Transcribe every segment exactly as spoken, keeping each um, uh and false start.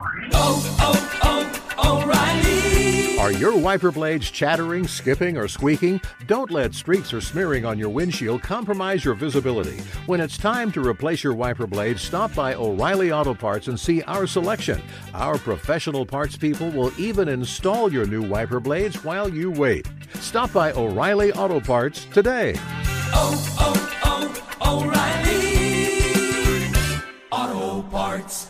oh, oh, oh, O'Reilly. Are your wiper blades chattering, skipping, or squeaking? Don't let streaks or smearing on your windshield compromise your visibility. When it's time to replace your wiper blades, stop by O'Reilly Auto Parts and see our selection. Our professional parts people will even install your new wiper blades while you wait. Stop by O'Reilly Auto Parts today. Oh, oh, oh, O'Reilly Auto Parts.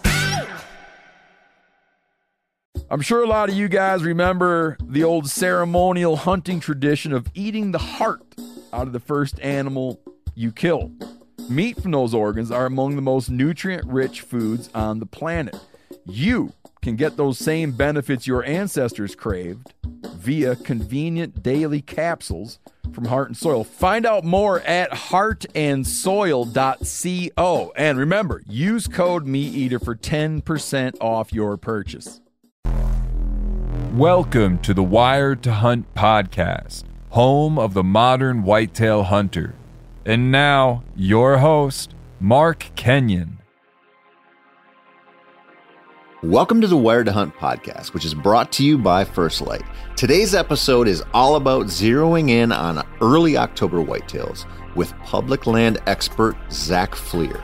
I'm sure a lot of you guys remember the old ceremonial hunting tradition of eating the heart out of the first animal you kill. Meat from those organs are among the most nutrient-rich foods on the planet. You can get those same benefits your ancestors craved via convenient daily capsules from Heart and Soil. Find out more at heart and soil dot co. And remember, use code MeatEater for ten percent off your purchase. Welcome to the Wired to Hunt podcast, home of the modern whitetail hunter. And now, your host, Mark Kenyon. Welcome to the Wired to Hunt podcast, which is brought to you by First Light. Today's episode is all about zeroing in on early October whitetails with public land expert Zach Fleer.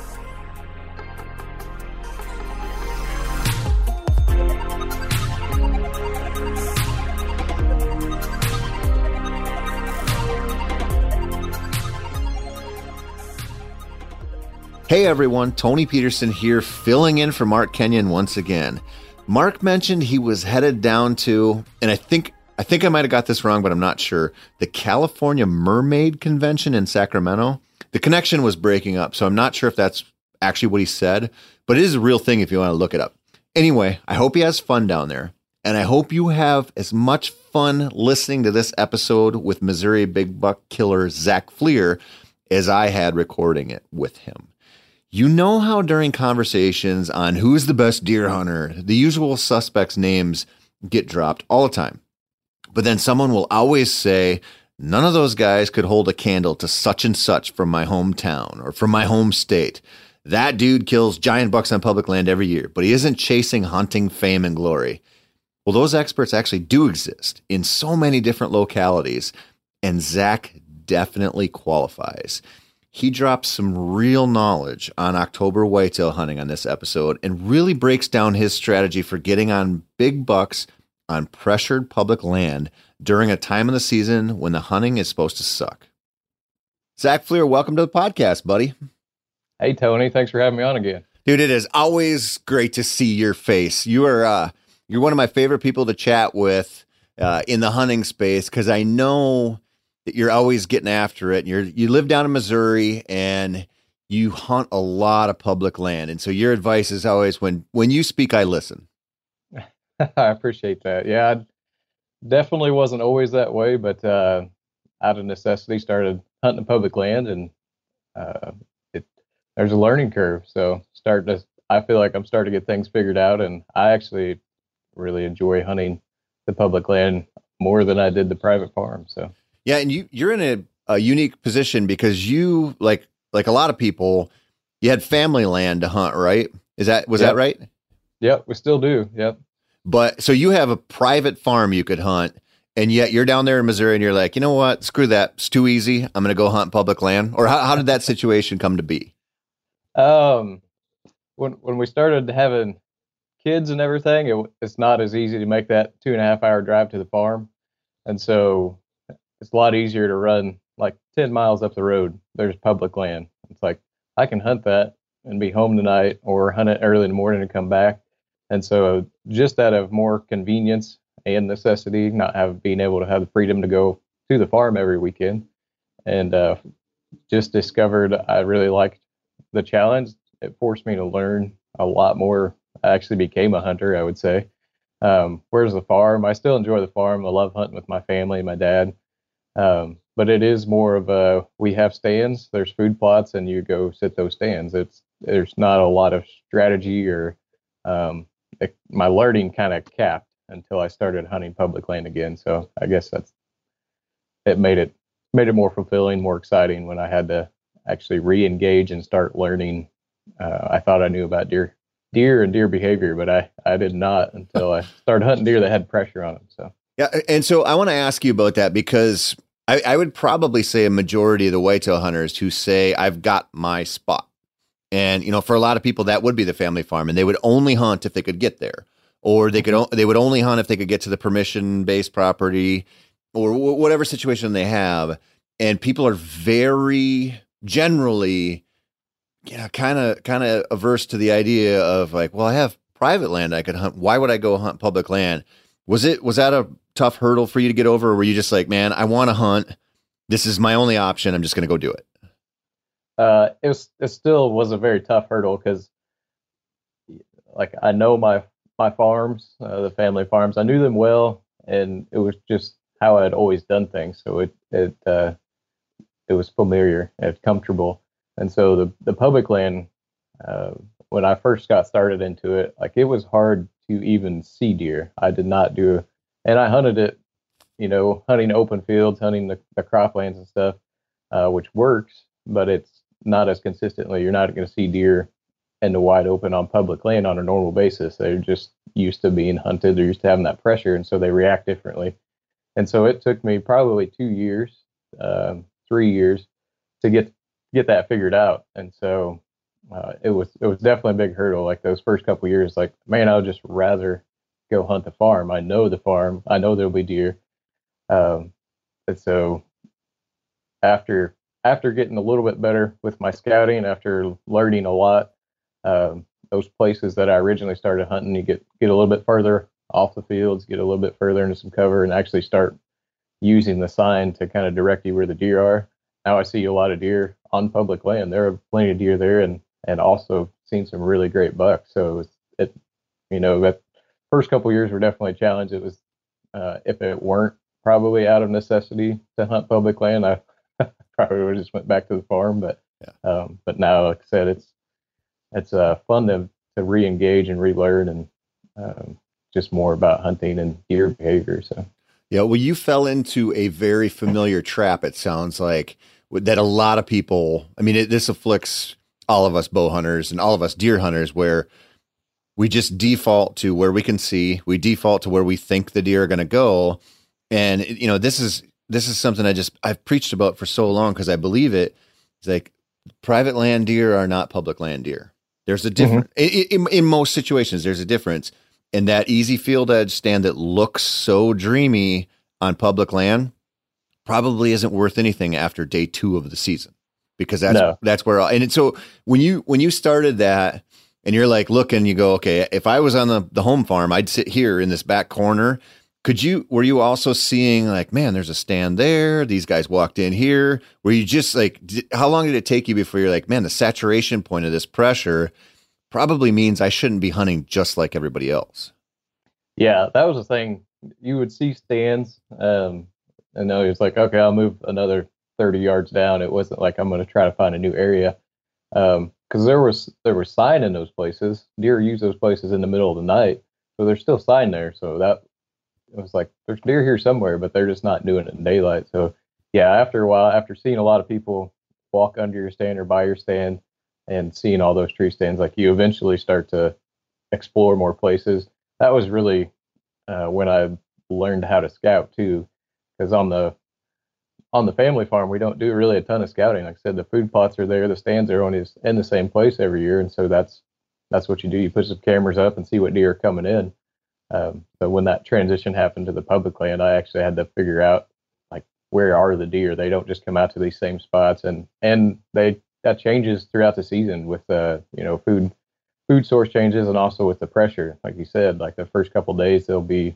Hey everyone, Tony Peterson here, filling in for Mark Kenyon once again. Mark mentioned he was headed down to, and I think I think I might have got this wrong, but I'm not sure, the California Mermaid Convention in Sacramento. The connection was breaking up, so I'm not sure if that's actually what he said, but it is a real thing if you want to look it up. Anyway, I hope he has fun down there, and I hope you have as much fun listening to this episode with Missouri big buck killer Zach Fleer as I had recording it with him. You know how during conversations on who's the best deer hunter, the usual suspects' names get dropped all the time. But then someone will always say, none of those guys could hold a candle to such and such from my hometown or from my home state. That dude kills giant bucks on public land every year, but he isn't chasing hunting fame and glory. Well, those experts actually do exist in so many different localities, and Zach definitely qualifies. He drops some real knowledge on October whitetail hunting on this episode and really breaks down his strategy for getting on big bucks on pressured public land during a time of the season when the hunting is supposed to suck. Zach Fleer, welcome to the podcast, buddy. Hey, Tony. Thanks for having me on again. Dude, it is always great to see your face. You are uh, you're one of my favorite people to chat with uh, in the hunting space because I know that you're always getting after it. You're, you live down in Missouri and you hunt a lot of public land. And so your advice is always when, when you speak, I listen. I appreciate that. Yeah, I definitely wasn't always that way, but uh, out of necessity started hunting public land and uh, it, there's a learning curve. So start to, I feel like I'm starting to get things figured out, and I actually really enjoy hunting the public land more than I did the private farm. So. Yeah, and you, you're in a, a unique position because you, like like a lot of people, you had family land to hunt, right? Is that was yep. that right? Yep, we still do. Yep. But so you have a private farm you could hunt, and yet you're down there in Missouri, and you're like, you know what? Screw that. It's too easy. I'm going to go hunt public land. Or how, how did that situation come to be? Um, when when we started having kids and everything, it, it's not as easy to make that two and a half hour drive to the farm, and so it's a lot easier to run like ten miles up the road. There's public land. It's like, I can hunt that and be home tonight or hunt it early in the morning and come back. And so just out of more convenience and necessity, not have being able to have the freedom to go to the farm every weekend, and uh, just discovered I really liked the challenge. It forced me to learn a lot more. I actually became a hunter, I would say. Um, where's the farm? I still enjoy the farm. I love hunting with my family, my dad. Um, but it is more of a, we have stands, there's food plots, and you go sit those stands. It's, there's not a lot of strategy or, um, it, my learning kind of capped until I started hunting public land again. So I guess that's, it made it, made it more fulfilling, more exciting when I had to actually re-engage and start learning. Uh, I thought I knew about deer. deer and deer behavior, but I, I did not until I started hunting deer that had pressure on them. So yeah, and so I want to ask you about that because I, I would probably say a majority of the whitetail hunters who say I've got my spot, and you know, for a lot of people that would be the family farm, and they would only hunt if they could get there, or they could o- they would only hunt if they could get to the permission based property, or w- whatever situation they have, and people are very generally, you know, kind of kind of averse to the idea of like, well, I have private land I could hunt. Why would I go hunt public land? Was it was that a tough hurdle for you to get over, or were you just like, man, I want to hunt. This is my only option. I'm just going to go do it. uh, it was it still was a very tough hurdle because, like, I know my my farms, uh, the family farms. I knew them well, and it was just how I had always done things. So it it uh, it was familiar and comfortable. And so the, the public land, uh, when I first got started into it, like it was hard to even see deer. I did not do, and I hunted it, you know, hunting open fields, hunting the, the croplands and stuff, uh, which works, but it's not as consistently. You're not going to see deer in the wide open on public land on a normal basis. They're just used to being hunted. They're used to having that pressure, and so they react differently. And so it took me probably two years, um, three years to get get that figured out. And so uh, it was it was definitely a big hurdle. Like those first couple of years, like, man, I would just rather go hunt the farm. I know the farm. I know there'll be deer. Um, and so after after getting a little bit better with my scouting, after learning a lot, um, those places that I originally started hunting, you get get a little bit further off the fields, get a little bit further into some cover, and actually start using the sign to kind of direct you where the deer are. Now I see a lot of deer on public land. There are plenty of deer there, and and also seen some really great bucks. So it, it you know, that first couple of years were definitely a challenge. It was uh, if it weren't probably out of necessity to hunt public land, I probably would have just went back to the farm. But yeah. um, but now, like I said, it's it's uh, fun to to re-engage and relearn, and um, just more about hunting and deer behavior. So yeah, well, you fell into a very familiar trap. It sounds like that a lot of people. I mean, it, this afflicts all of us bow hunters and all of us deer hunters, where we just default to where we can see. We default to where we think the deer are going to go, and you know, this is this is something I just I've preached about for so long because I believe it. It's like private land deer are not public land deer. There's a difference mm-hmm. in, in most situations. There's a difference. And that easy field edge stand that looks so dreamy on public land probably isn't worth anything after day two of the season, because that's no. that's where. And so when you when you started that, and you're like looking, you go, okay, if I was on the the home farm, I'd sit here in this back corner. Could you? Were you also seeing like, man, there's a stand there. These guys walked in here. Were you just like, did, how long did it take you before you're like, man, the saturation point of this pressure probably means I shouldn't be hunting just like everybody else? Yeah, that was the thing. You would see stands, um, and then it was like, okay, I'll move another thirty yards down. It wasn't like I'm going to try to find a new area, because um, there was there was sign in those places. Deer use those places in the middle of the night, so there's still sign there. So that it was like, there's deer here somewhere, but they're just not doing it in daylight. So yeah, after a while, after seeing a lot of people walk under your stand or by your stand, and seeing all those tree stands, like you eventually start to explore more places. That was really uh, when I learned how to scout too, because on the on the family farm we don't do really a ton of scouting. Like I said, the food plots are there, the stands are only in the same place every year, and so that's that's what you do. You put some cameras up and see what deer are coming in. Um, so when that transition happened to the public land, I actually had to figure out like, where are the deer? They don't just come out to these same spots, and and they that changes throughout the season with uh you know food food source changes, and also with the pressure. Like you said, like the first couple of days they'll be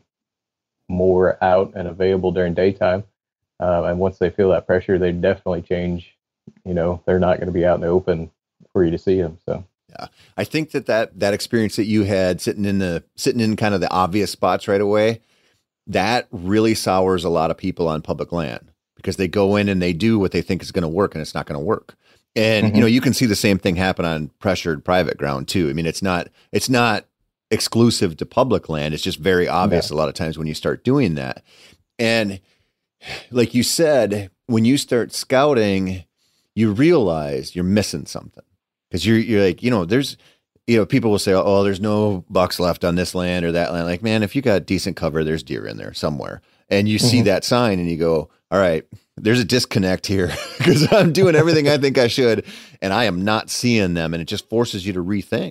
more out and available during daytime, uh, and once they feel that pressure, they definitely change. You know, they're not going to be out in the open for you to see them. So yeah, I think that, that that experience that you had sitting in the sitting in kind of the obvious spots right away, that really sours a lot of people on public land, because they go in and they do what they think is going to work, and it's not going to work. And, mm-hmm. you know, you can see the same thing happen on pressured private ground too. I mean, it's not, it's not exclusive to public land. It's just very obvious yeah. a lot of times when you start doing that. And like you said, when you start scouting, you realize you're missing something, because you're, you're like, you know, there's, you know, people will say, oh, there's no bucks left on this land or that land. Like, man, if you got decent cover, there's deer in there somewhere. And you see Mhm. that sign and you go, all right, there's a disconnect here because I'm doing everything I think I should. And I am not seeing them. And it just forces you to rethink.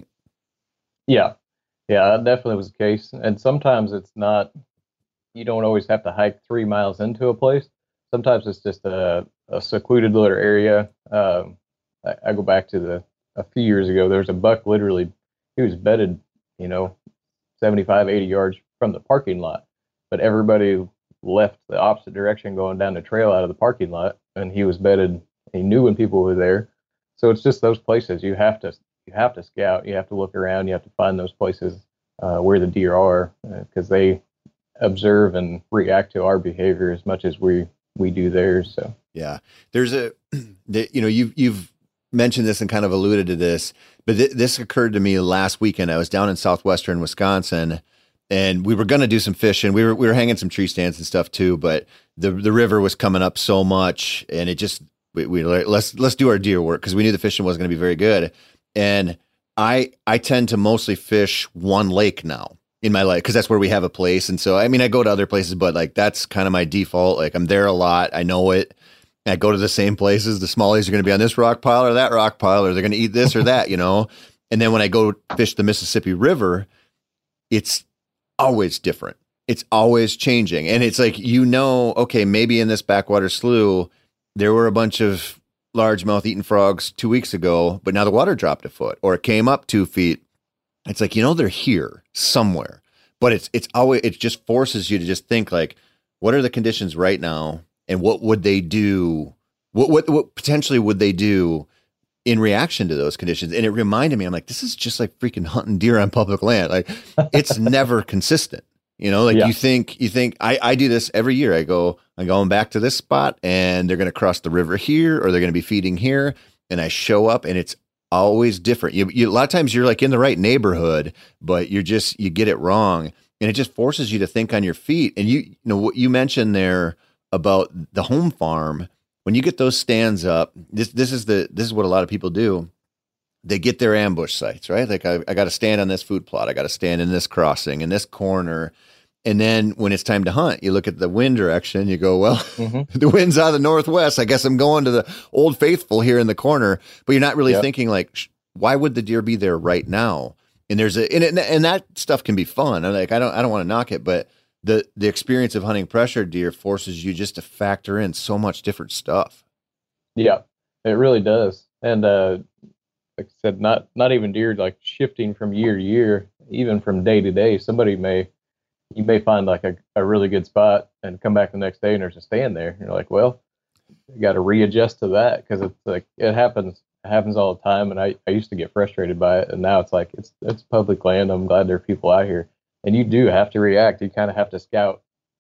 Yeah. Yeah, that definitely was the case. And sometimes it's not, you don't always have to hike three miles into a place. Sometimes it's just a, a secluded little area. Um, I, I go back to the, a few years ago, there was a buck literally, he was bedded, you know, seventy-five, eighty yards from the parking lot, but everybody left the opposite direction going down the trail out of the parking lot, and he was bedded. He knew when people were there. So it's just those places you have to, you have to scout, you have to look around, you have to find those places uh, where the deer are, because uh, they observe and react to our behavior as much as we, we do theirs. So, yeah, there's a, the, you know, you've, you've mentioned this and kind of alluded to this, but th- this occurred to me last weekend. I was down in southwestern Wisconsin, and we were going to do some fishing. We were we were hanging some tree stands and stuff too, but the the river was coming up so much, and it just we, we let's let's do our deer work because we knew the fishing wasn't going to be very good. And I I tend to mostly fish one lake now in my life because that's where we have a place. And so I mean I go to other places, but like that's kind of my default. Like I'm there a lot. I know it. I go to the same places. The smallies are going to be on this rock pile or that rock pile, or they're going to eat this or that, you know. And then when I go fish the Mississippi River, it's always different. It's always changing. And it's like, you know, okay, maybe in this backwater slough, there were a bunch of largemouth eating frogs two weeks ago, but now the water dropped a foot or it came up two feet. It's like, you know, they're here somewhere, but it's, it's always, it just forces you to just think like, what are the conditions right now? And what would they do? What, what, what potentially would they do in reaction to those conditions? And it reminded me, I'm like, this is just like freaking hunting deer on public land. Like it's never consistent, you know, like Yeah. you think, you think I, I do this every year. I go, I'm going back to this spot and they're going to cross the river here, or they're going to be feeding here. And I show up and it's always different. You, you, a lot of times you're like in the right neighborhood, but you're just, you get it wrong. And it just forces you to think on your feet. And you, you know, what you mentioned there about the home farm, when you get those stands up, this this is the this is what a lot of people do. They get their ambush sites, right? Like I, I got to stand on this food plot, I got to stand in this crossing, in this corner, and then when it's time to hunt, you look at the wind direction. You go, well, mm-hmm. the wind's out of the northwest. I guess I'm going to the Old Faithful here in the corner. But you're not really Yep. thinking like, why would the deer be there right now? And there's a and it, and that stuff can be fun. I'm like I don't I don't want to knock it, but the the experience of hunting pressure deer forces you just to factor in so much different stuff. Yeah, it really does. And uh, like I said, not not even deer, like shifting from year to year, even from day to day. Somebody may, you may find like a, a really good spot and come back the next day and there's a stand there. You're like, well, you got to readjust to that because it's like it happens. It happens all the time. And I, I used to get frustrated by it, and now it's like it's it's public land. I'm glad there are people out here. And you do have to react. You kind of have to scout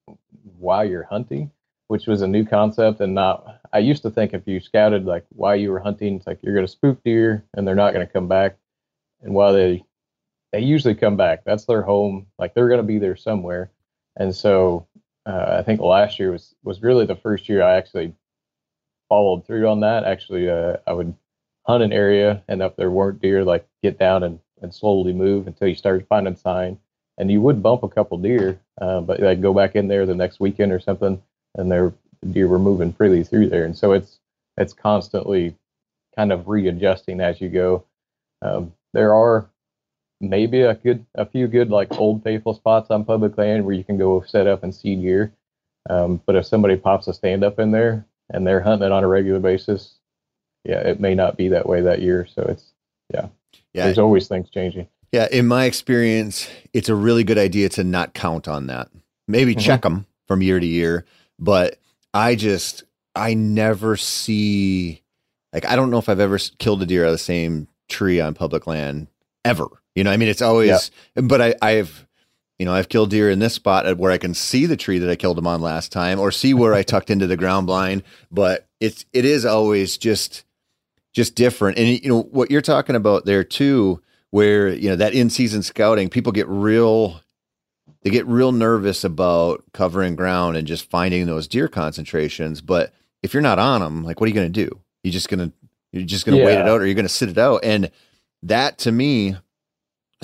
while you're hunting, which was a new concept. And not, I used to think if you scouted like while you were hunting, it's like you're going to spook deer and they're not going to come back. And while they, they usually come back, that's their home. Like they're going to be there somewhere. And so uh, I think last year was, was really the first year I actually followed through on that. Actually, uh, I would hunt an area, and if there weren't deer, like get down and, and slowly move until you started finding sign. And you would bump a couple deer, uh, but like go back in there the next weekend or something, and their the deer were moving freely through there. And so it's it's constantly kind of readjusting as you go. Um, there are maybe a good a few good like Old Faithful spots on public land where you can go set up and see deer. Um, but if somebody pops a stand up in there and they're hunting it on a regular basis, yeah, it may not be that way that year. So it's yeah, Yeah. there's always things changing. Yeah, in my experience, it's a really good idea to not count on that. Maybe Mhm. check them from year to year, but I just I never see like I don't know if I've ever s- killed a deer out of the same tree on public land ever. You know, I mean, it's always. But I, I've, you know, I've killed deer in this spot where I can see the tree that I killed them on last time, or see where I tucked into the ground blind. But it's it is always just just different. And you know what you're talking about there too, where you know that in season scouting, people get real. They get real nervous about covering ground and just finding those deer concentrations. But if you're not on them, like, what are you going to do? You're just going to, you're just going to wait Yeah. it out, or you're going to sit it out. And that to me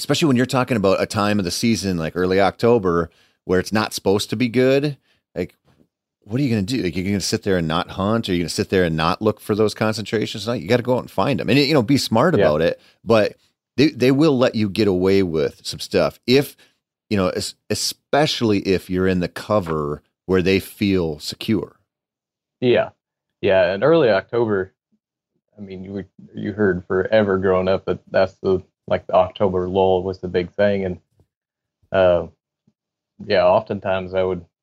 especially when you're talking about a time of the season like early October where it's not supposed to be good. Like, what are you going to do? Like, you're going to sit there and not hunt, or you're going to sit there and not look for those concentrations? No, you got to go out and find them, and you know, be smart Yeah. about it. But they they will let you get away with some stuff if you know, es- especially if you're in the cover where they feel secure. Yeah, yeah. In early October, I mean, you were, you heard forever growing up that that's the like the October lull was the big thing, and uh, yeah, oftentimes I would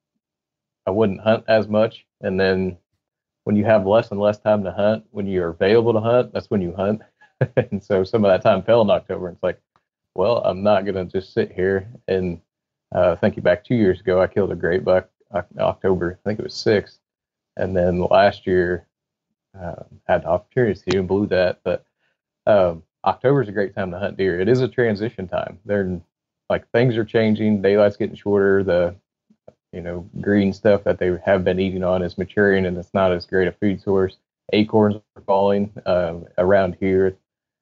I wouldn't hunt as much, and then when you have less and less time to hunt, when you're available to hunt, that's when you hunt. And so some of that time fell in October, and it's like, well, I'm not gonna just sit here. And uh, thinking back two years ago, I killed a great buck Oc- October, I think it was sixth. And then last year, uh, had the opportunity to and blew that. But um, October is a great time to hunt deer. It is a transition time. They're like things are changing. Daylight's getting shorter. The you know green stuff that they have been eating on is maturing, and it's not as great a food source. Acorns are falling um, around here.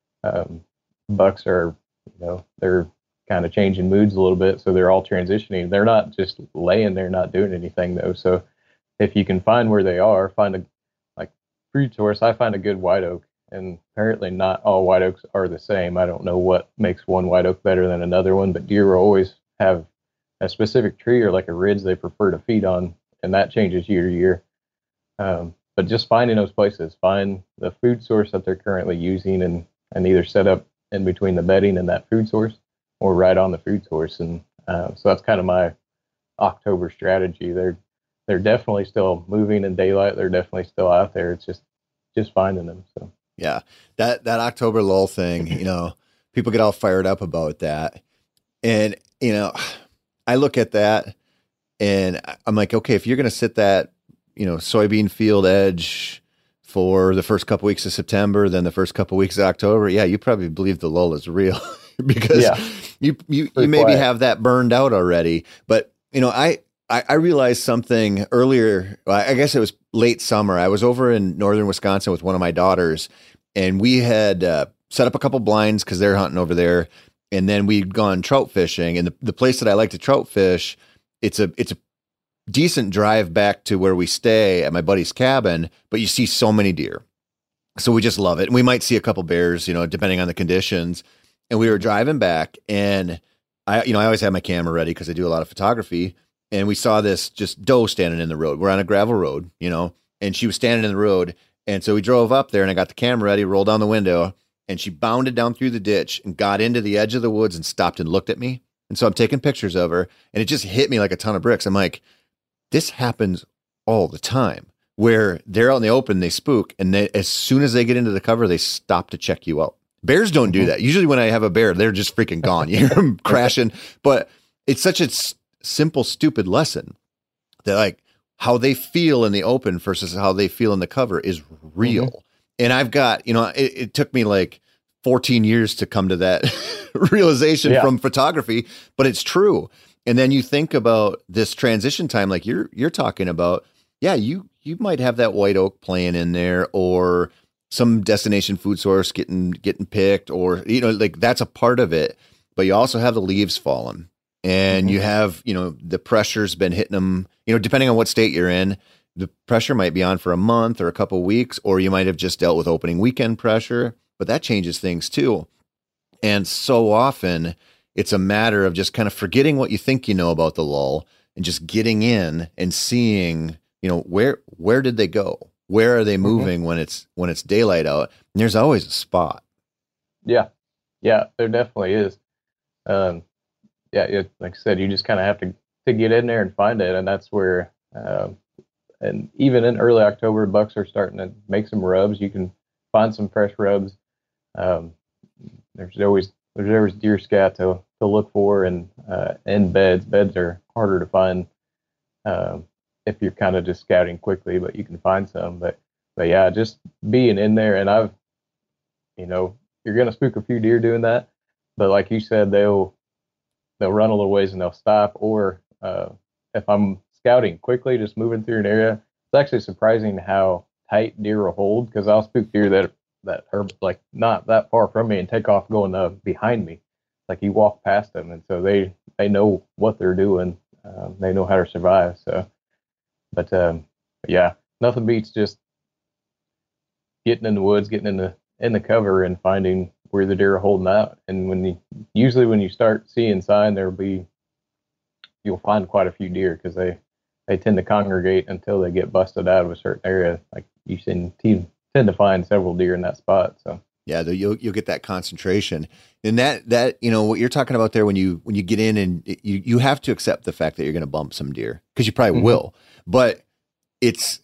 Um, bucks are, you know, they're kind of changing moods a little bit, so they're all transitioning. They're not just laying there, not doing anything though. So if you can find where they are, find a like food source. I find a good white oak, and apparently not all white oaks are the same. I don't know what makes one white oak better than another one, but deer will always have a specific tree or like a ridge they prefer to feed on, and that changes year to year. Um, but just finding those places, find the food source that they're currently using, and and either set up in between the bedding and that food source, or right on the food source. And uh, so that's kind of my October strategy. They're they're definitely still moving in daylight. They're definitely still out there. It's just just finding them. So Yeah, that that October lull thing, you know, people get all fired up about that, and you know, I look at that and I'm like, okay, if you're going to sit that, you know, soybean field edge for the first couple weeks of September, then the first couple weeks of October, yeah, you probably believe the lull is real because Yeah. you you, you Pretty maybe quiet. have that burned out already. But you know, I, I I realized something earlier. well, I guess it was late summer. I was over in northern Wisconsin with one of my daughters, and we had uh, set up a couple blinds because they're hunting over there, and then we'd gone trout fishing. And the, the place that I like to trout fish, it's a it's a decent drive back to where we stay at my buddy's cabin, but you see so many deer. So we just love it. And we might see a couple bears, you know, depending on the conditions. And we were driving back, and I, you know, I always have my camera ready because I do a lot of photography. And we saw this just doe standing in the road. We're on a gravel road, you know, and she was standing in the road. And so we drove up there, and I got the camera ready, rolled down the window, and she bounded down through the ditch and got into the edge of the woods and stopped and looked at me. And so I'm taking pictures of her, and it just hit me like a ton of bricks. I'm like, this happens all the time where they're out in the open, they spook, and they, as soon as they get into the cover, they stop to check you out. Bears don't do that. Usually when I have a bear, they're just freaking gone. You hear them crashing. But it's such a s- simple, stupid lesson that like how they feel in the open versus how they feel in the cover is real. Mhm. And I've got, you know, it, it took me like fourteen years to come to that realization Yeah. from photography, but it's true. And then you think about this transition time, like you're you're talking about. Yeah, you you might have that white oak playing in there, or some destination food source getting getting picked, or you know, like that's a part of it. But you also have the leaves falling, and Mhm. you have, you know, the pressure's been hitting them. You know, depending on what state you're in, the pressure might be on for a month or a couple weeks, or you might have just dealt with opening weekend pressure. But that changes things too. And so often it's a matter of just kind of forgetting what you think you know about the lull and just getting in and seeing, you know, where where did they go? Where are they moving when it's when it's daylight out? And there's always a spot. yeah, yeah, there definitely is. Um, yeah, it, like I said, you just kind of have to to get in there and find it, and that's where. Um, and even in early October, bucks are starting to make some rubs. You can find some fresh rubs. Um, there's always there's always deer scat to to look for, and uh, and beds. Beds are harder to find um, if you're kind of just scouting quickly, but you can find some. But but yeah, just being in there, and I've, you know, you're gonna spook a few deer doing that, but like you said, they'll they'll run a little ways and they'll stop. Or uh, if I'm scouting quickly, just moving through an area, it's actually surprising how tight deer will hold, because I'll spook deer that that are like not that far from me and take off going uh, behind me. like you walk past them, and so they they know what they're doing. Um, they know how to survive. So, but um, yeah, nothing beats just getting in the woods, getting in the in the cover, and finding where the deer are holding out. And when you usually when you start seeing sign, there'll be you'll find quite a few deer because they they tend to congregate until they get busted out of a certain area. Like you tend tend to find several deer in that spot. So. Yeah, the, you'll you'll get that concentration, and that that you know what you're talking about there when you when you get in and you you have to accept the fact that you're going to bump some deer because you probably mm-hmm. will, but it's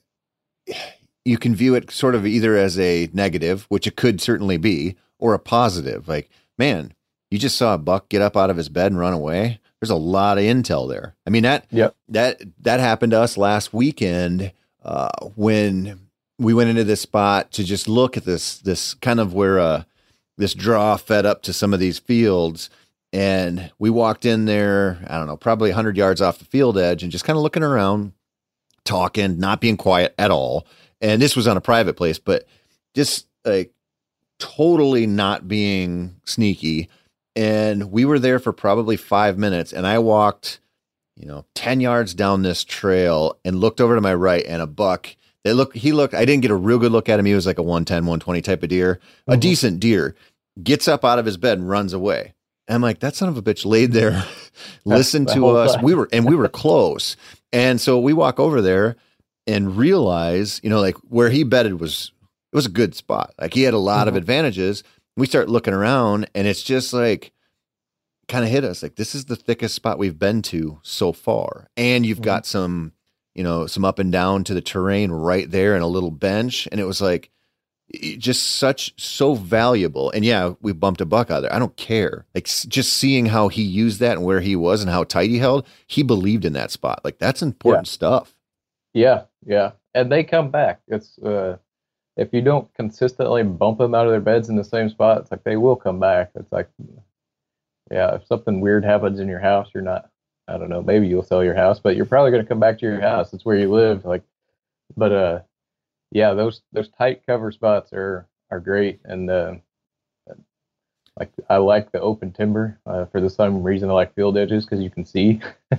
you can view it sort of either as a negative, which it could certainly be, or a positive. Like, man, you just saw a buck get up out of his bed and run away. There's a lot of intel there. I mean that yep. that that happened to us last weekend uh, when. We went into this spot to just look at this, this kind of where uh, this draw fed up to some of these fields. And we walked in there, I don't know, probably one hundred yards off the field edge and just kind of looking around, talking, not being quiet at all. And this was on a private place, but just like totally not being sneaky. And we were there for probably five minutes. And I walked, you know, ten yards down this trail and looked over to my right, and a buck. They look, he looked, I didn't get a real good look at him. He was like a one ten, one twenty type of deer, a mm-hmm. decent deer, gets up out of his bed and runs away. And I'm like, that son of a bitch laid there, listened to us. Time. We were, and we were close. And so we walk over there and realize, you know, like where he bedded was, it was a good spot. Like he had a lot mm-hmm. of advantages. We start looking around and it's just like, kind of hit us. Like, this is the thickest spot we've been to so far. And you've mm-hmm. got some, you know, some up and down to the terrain right there and a little bench. And it was like, just such, so valuable. And yeah, we bumped a buck out there. I don't care. Like just seeing how he used that and where he was and how tight he held, he believed in that spot. Like that's important yeah. stuff. Yeah. Yeah. And they come back. It's, uh, if you don't consistently bump them out of their beds in the same spot, it's like they will come back. It's like, yeah, if something weird happens in your house, you're not, I don't know, maybe you'll sell your house, but you're probably going to come back to your house. It's where you live. Like, but, uh, yeah, those, those tight cover spots are, are great. And, uh, like, I like the open timber, uh, for the same reason I like field edges, cause you can see,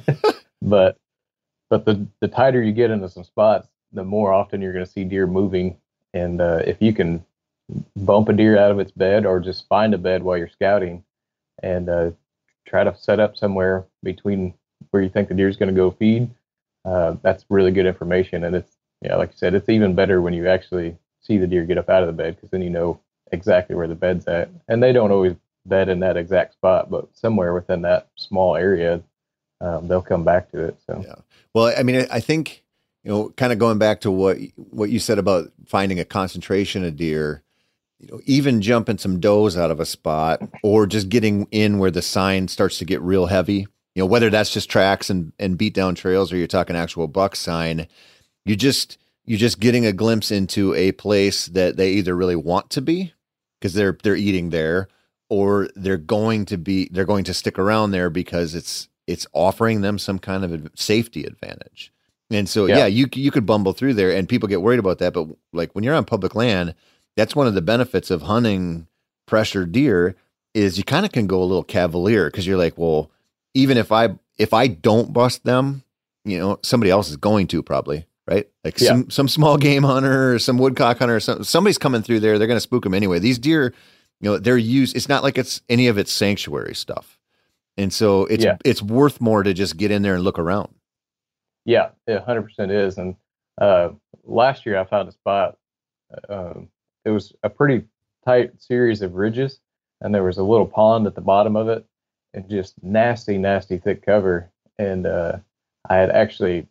but, but the, the tighter you get into some spots, the more often you're going to see deer moving. And, uh, if you can bump a deer out of its bed or just find a bed while you're scouting and, uh, try to set up somewhere between where you think the deer is going to go feed. Uh, that's really good information. And it's, yeah, like you said, it's even better when you actually see the deer get up out of the bed, because then you know exactly where the bed's at. And they don't always bed in that exact spot, but somewhere within that small area, um, they'll come back to it. So, yeah. Well, I mean, I think, you know, kind of going back to what, what you said about finding a concentration of deer, you know, even jumping some does out of a spot or just getting in where the sign starts to get real heavy, you know, whether that's just tracks and, and beat down trails or you're talking actual buck sign, you just, you're just getting a glimpse into a place that they either really want to be because they're, they're eating there, or they're going to be, they're going to stick around there because it's, it's offering them some kind of safety advantage. And so, yeah, yeah you, you could bumble through there and people get worried about that. But like when you're on public land, that's one of the benefits of hunting pressured deer is you kind of can go a little cavalier because you're like, well, even if I if I don't bust them, you know, somebody else is going to probably, right? Like yeah. some some small game hunter or some woodcock hunter or some, somebody's coming through there. They're going to spook them anyway. These deer, you know, they're used. It's not like it's any of its sanctuary stuff, and so it's yeah. it's worth more to just get in there and look around. Yeah, it one hundred percent is. And uh, last year I found a spot. Um, It was a pretty tight series of ridges, and there was a little pond at the bottom of it, and just nasty, nasty thick cover. And uh, I had actually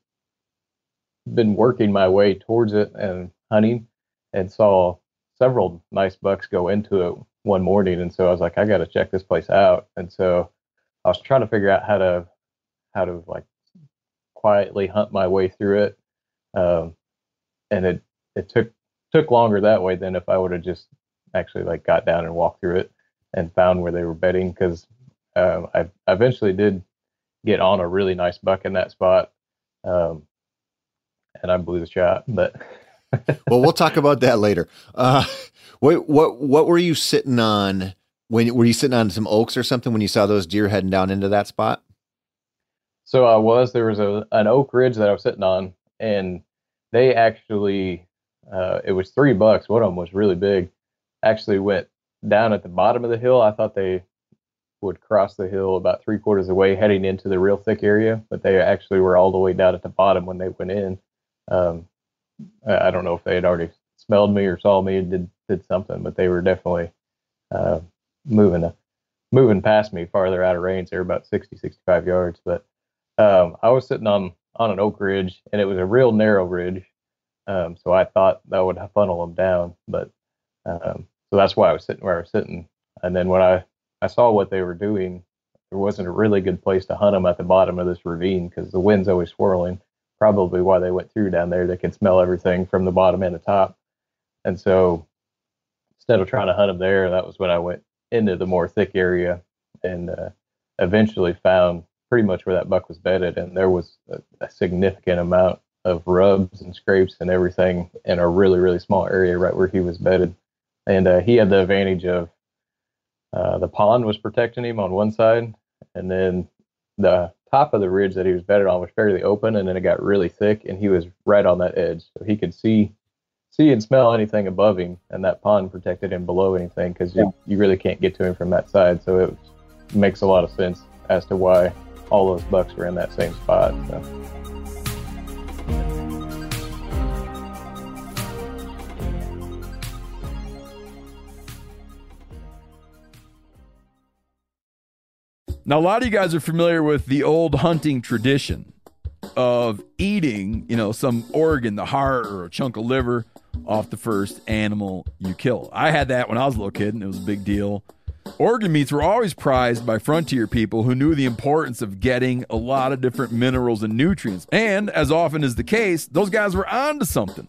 been working my way towards it and hunting, and saw several nice bucks go into it one morning. And so I was like, I got to check this place out. And so I was trying to figure out how to how to like quietly hunt my way through it, um, and it it took. took longer that way than if I would have just actually like got down and walked through it and found where they were bedding. Cause um, I eventually did get on a really nice buck in that spot. Um, and I blew the shot, but well, we'll talk about that later. Uh, what, what, what were you sitting on when were you sitting on some oaks or something when you saw those deer heading down into that spot? So I was, there was a, an oak ridge that I was sitting on, and they actually, uh, it was three bucks. One of them was really big, actually went down at the bottom of the hill. I thought they would cross the hill about three quarters of the way heading into the real thick area, but they actually were all the way down at the bottom when they went in. Um, I, I don't know if they had already smelled me or saw me and did, did something, but they were definitely uh, moving, uh, moving past me farther out of range. They were about sixty, sixty-five yards, but Um, I was sitting on, on an oak ridge, and it was a real narrow ridge. Um, so I thought that would funnel them down, but, um, so that's why I was sitting where I was sitting. And then when I, I saw what they were doing, there wasn't a really good place to hunt them at the bottom of this ravine, because the wind's always swirling, probably why they went through down there. They could smell everything from the bottom and the top. And so instead of trying to hunt them there, that was when I went into the more thick area, and, uh, eventually found pretty much where that buck was bedded, and there was a, a significant amount of rubs and scrapes and everything in a really, really small area right where he was bedded. And uh, he had the advantage of uh, the pond was protecting him on one side, and then the top of the ridge that he was bedded on was fairly open, and then it got really thick, and he was right on that edge, so he could see see and smell anything above him, and that pond protected him below anything, because you, you really can't get to him from that side. So it makes a lot of sense as to why all those bucks were in that same spot. So. Now, a lot of you guys are familiar with the old hunting tradition of eating, you know, some organ, the heart or a chunk of liver off the first animal you kill. I had that when I was a little kid, and it was a big deal. Organ meats were always prized by frontier people who knew the importance of getting a lot of different minerals and nutrients. And as often is the case, those guys were onto something,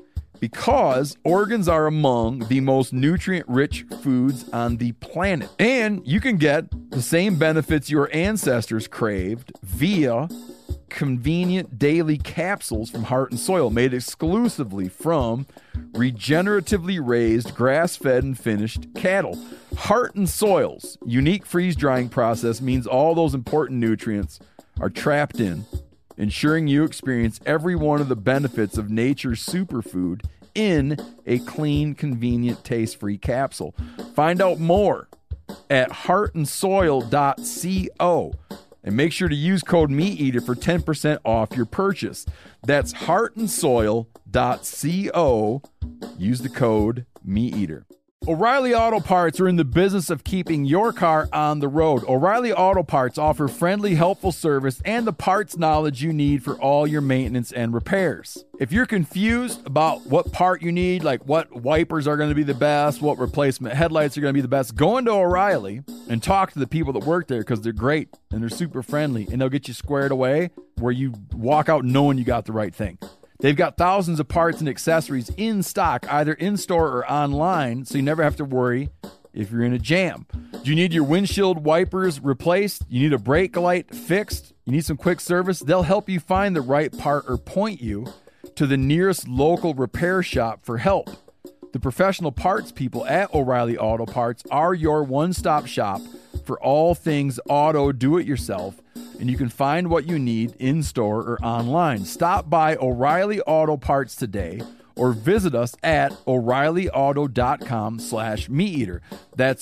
because organs are among the most nutrient-rich foods on the planet. And you can get the same benefits your ancestors craved via convenient daily capsules from Heart and Soil, made exclusively from regeneratively raised, grass-fed, and finished cattle. Heart and Soil's unique freeze-drying process means all those important nutrients are trapped in, ensuring you experience every one of the benefits of nature's superfood in a clean, convenient, taste-free capsule. Find out more at heart and soil dot co. And make sure to use code MeatEater for ten percent off your purchase. That's heart and soil dot co. Use the code MeatEater. O'Reilly Auto Parts are in the business of keeping your car on the road. O'Reilly Auto Parts offer friendly, helpful service and the parts knowledge you need for all your maintenance and repairs. If you're confused about what part you need, like what wipers are going to be the best, what replacement headlights are going to be the best, go into O'Reilly and talk to the people that work there, because they're great and they're super friendly, and they'll get you squared away where you walk out knowing you got the right thing. They've got thousands of parts and accessories in stock, either in-store or online, so you never have to worry if you're in a jam. Do you need your windshield wipers replaced? You need a brake light fixed? You need some quick service? They'll help you find the right part or point you to the nearest local repair shop for help. The professional parts people at O'Reilly Auto Parts are your one-stop shop for all things auto do-it-yourself, and you can find what you need in-store or online. Stop by O'Reilly Auto Parts today or visit us at o'reillyauto.com slash meateater. That's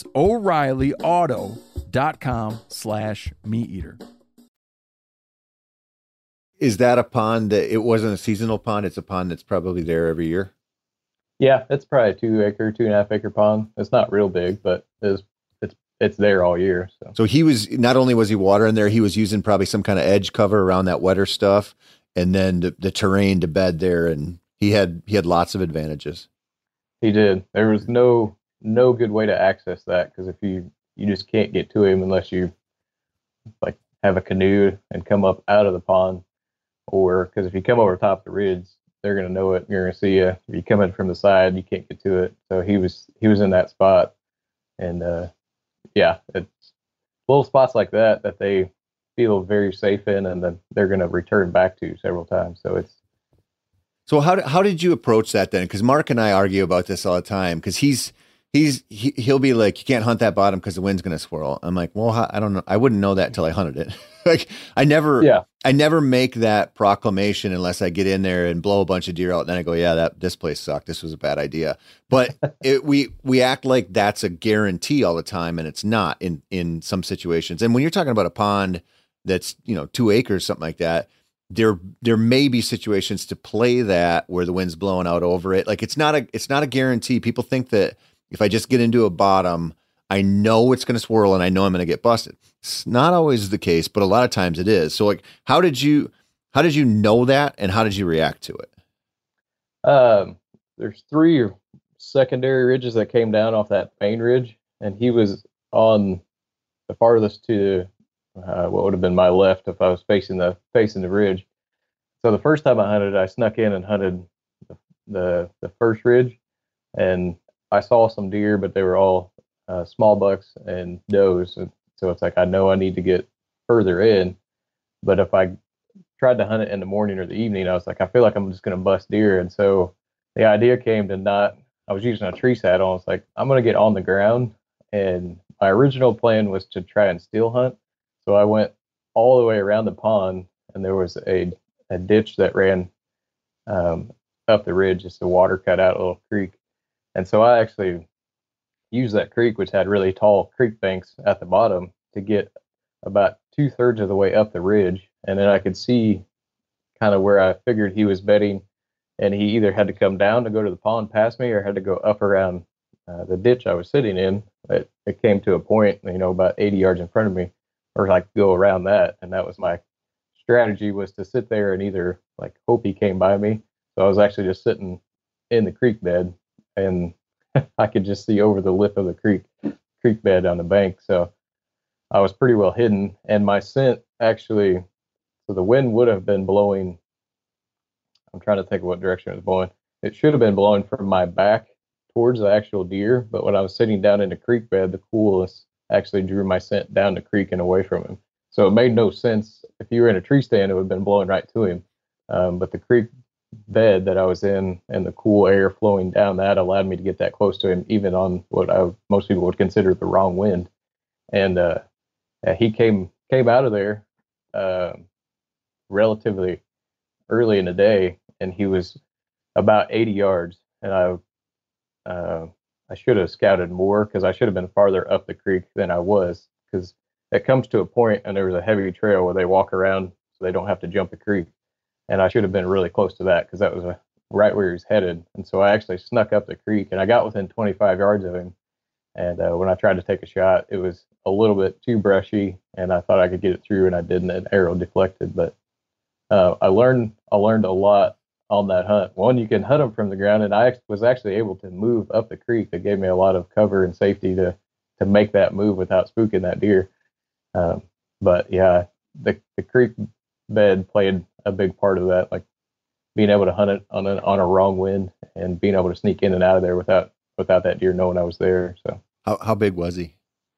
o'reillyauto.com slash meateater. Is that a pond that it wasn't a seasonal pond? It's a pond that's probably there every year. Yeah, it's probably a two acre, two and a half acre pond. It's not real big, but it's it's it's there all year. So, so he was not only was he watering there, he was using probably some kind of edge cover around that wetter stuff, and then the, the terrain to bed there, and he had he had lots of advantages. He did. There was no no good way to access that, because if you you just can't get to him unless you like have a canoe and come up out of the pond, or because if you come over top the ridge, they're going to know it. You're going to see you. If you come in from the side, you can't get to it. So he was he was in that spot, and uh, yeah, it's little spots like that that they feel very safe in, and then they're going to return back to several times. So it's so how how did you approach that then? Because Mark and I argue about this all the time, because he's he's he, he'll be like, you can't hunt that bottom because the wind's going to swirl. I'm like, well, I don't know. I wouldn't know that until I hunted it. Like I never, Yeah. I never make that proclamation unless I get in there and blow a bunch of deer out. Then I go, yeah, that this place sucked. This was a bad idea. But it, we we act like that's a guarantee all the time, and it's not in in some situations. And when you're talking about a pond that's, you know, two acres, something like that, there there may be situations to play that where the wind's blowing out over it. Like it's not a it's not a guarantee. People think that if I just get into a bottom, I know it's going to swirl and I know I'm going to get busted. It's not always the case, but a lot of times it is. So like, how did you how did you know that, and how did you react to it? Um, there's three secondary ridges that came down off that main ridge, and he was on the farthest to uh, what would have been my left if I was facing the facing the ridge. So the first time I hunted, I snuck in and hunted the the, the first ridge, and I saw some deer, but they were all uh, small bucks and does. And so it's like, I know I need to get further in, but if I tried to hunt it in the morning or the evening, I was like, I feel like I'm just going to bust deer. And so the idea came to not, I was using a tree saddle. I was like, I'm going to get on the ground. And my original plan was to try and still hunt. So I went all the way around the pond, and there was a, a ditch that ran um, up the ridge, just the water cut out a little creek. And so I actually used that creek, which had really tall creek banks at the bottom, to get about two thirds of the way up the ridge. And then I could see kind of where I figured he was bedding. And he either had to come down to go to the pond past me, or had to go up around uh, the ditch I was sitting in. It, it came to a point, you know, about eighty yards in front of me, or like go around that. And that was my strategy, was to sit there and either like hope he came by me. So I was actually just sitting in the creek bed, and I could just see over the lip of the creek creek bed on the bank. So I was pretty well hidden, and my scent actually, so the wind would have been blowing, I'm trying to think of what direction it was blowing. It should have been blowing from my back towards the actual deer, but when I was sitting down in the creek bed, the coolness actually drew my scent down the creek and away from him. So it made no sense. If you were in a tree stand, it would have been blowing right to him. Um, but the creek bed that I was in and the cool air flowing down that allowed me to get that close to him, even on what I, most people would consider the wrong wind. And uh, he came came out of there uh, relatively early in the day, and he was about eighty yards. And I uh, I should have scouted more, because I should have been farther up the creek than I was, because it comes to a point and there was a heavy trail where they walk around so they don't have to jump the creek. And I should have been really close to that, because that was a, right where he was headed. And so I actually snuck up the creek, and I got within twenty-five yards of him. And uh, when I tried to take a shot, it was a little bit too brushy, and I thought I could get it through, and I didn't. An arrow deflected. But uh, I learned I learned a lot on that hunt. One, you can hunt them from the ground, and I was actually able to move up the creek. That gave me a lot of cover and safety to to make that move without spooking that deer. Um, but yeah, the the creek bed played a big part of that, like being able to hunt it on a on a wrong wind and being able to sneak in and out of there without without that deer knowing I was there. So How how big was he?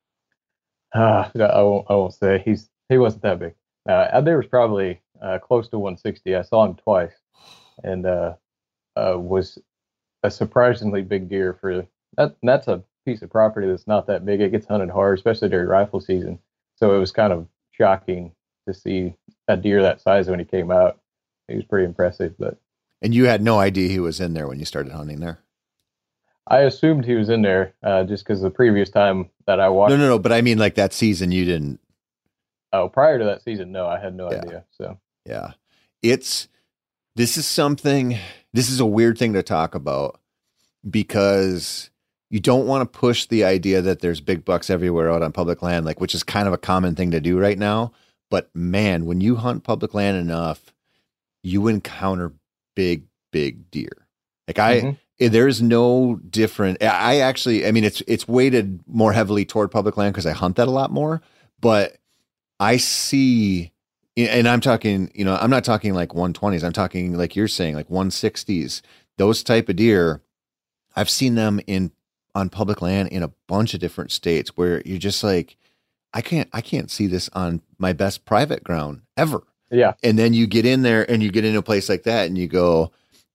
uh, I won't I won't say he's he wasn't that big. Uh, there was probably uh, close to one sixty. I saw him twice, and uh, uh, was a surprisingly big deer for that. That's a piece of property that's not that big. It gets hunted hard, especially during rifle season. So it was kind of shocking to see a deer that size when he came out. He was pretty impressive. But And you had no idea he was in there when you started hunting there? I assumed he was in there uh, just because the previous time that I watched. No, no, no. But I mean, like that season, you didn't. Oh, prior to that season, no, I had no Yeah. idea. So Yeah. It's, this is something, this is a weird thing to talk about, because you don't want to push the idea that there's big bucks everywhere out on public land, like, which is kind of a common thing to do right now. But man, when you hunt public land enough, you encounter big, big deer. Like I, Mhm. there's no different. I actually, I mean, it's, it's weighted more heavily toward public land because I hunt that a lot more, but I see, and I'm talking, you know, I'm not talking like one twenties. I'm talking like you're saying, like one sixties, those type of deer. I've seen them in, on public land in a bunch of different states where you're just like, I can't, I can't see this on my best private ground ever. yeah, And then you get in there and you get into a place like that and you go,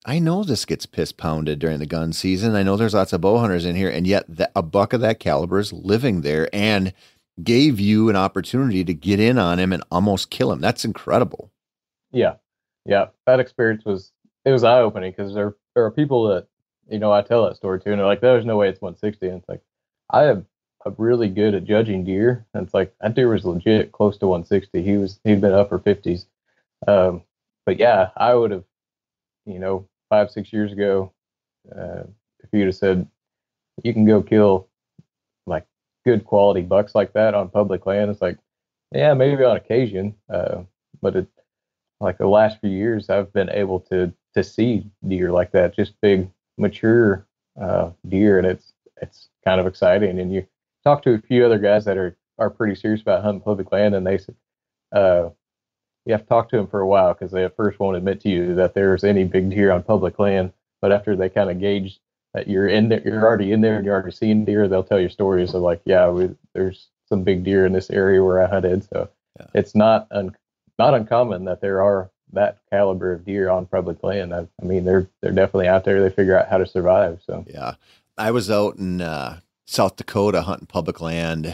I know this gets piss pounded during the gun season. I know there's lots of bow hunters in here, and yet that, a buck of that caliber is living there and gave you an opportunity to get in on him and almost kill him. That's incredible. Yeah. Yeah. That experience was, it was eye opening because there, there are people that, you know, I tell that story to, and they're like, there's no way it's one sixty. And it's like, I am I'm really good at judging deer. And it's like, that deer was legit close to one sixty. He was, he'd been upper fifties. Um, but yeah, I would have, you know, five, six years ago, uh, if you'd have said, you can go kill like good quality bucks like that on public land, it's like, yeah, maybe on occasion. Uh, but it, like the last few years, I've been able to, to see deer like that, just big, mature, uh, deer. And it's, it's kind of exciting. And you talk to a few other guys that are, are pretty serious about hunting public land, and they said, uh, you have to talk to them for a while because they at first won't admit to you that there's any big deer on public land. But after they kind of gauge that you're in there, you're already in there and you're already seeing deer, they'll tell you stories of like, yeah, we, there's some big deer in this area where I hunted. So yeah. It's not un, not uncommon that there are that caliber of deer on public land. I, I mean, they're they're definitely out there. They figure out how to survive. So yeah, I was out in uh, South Dakota hunting public land.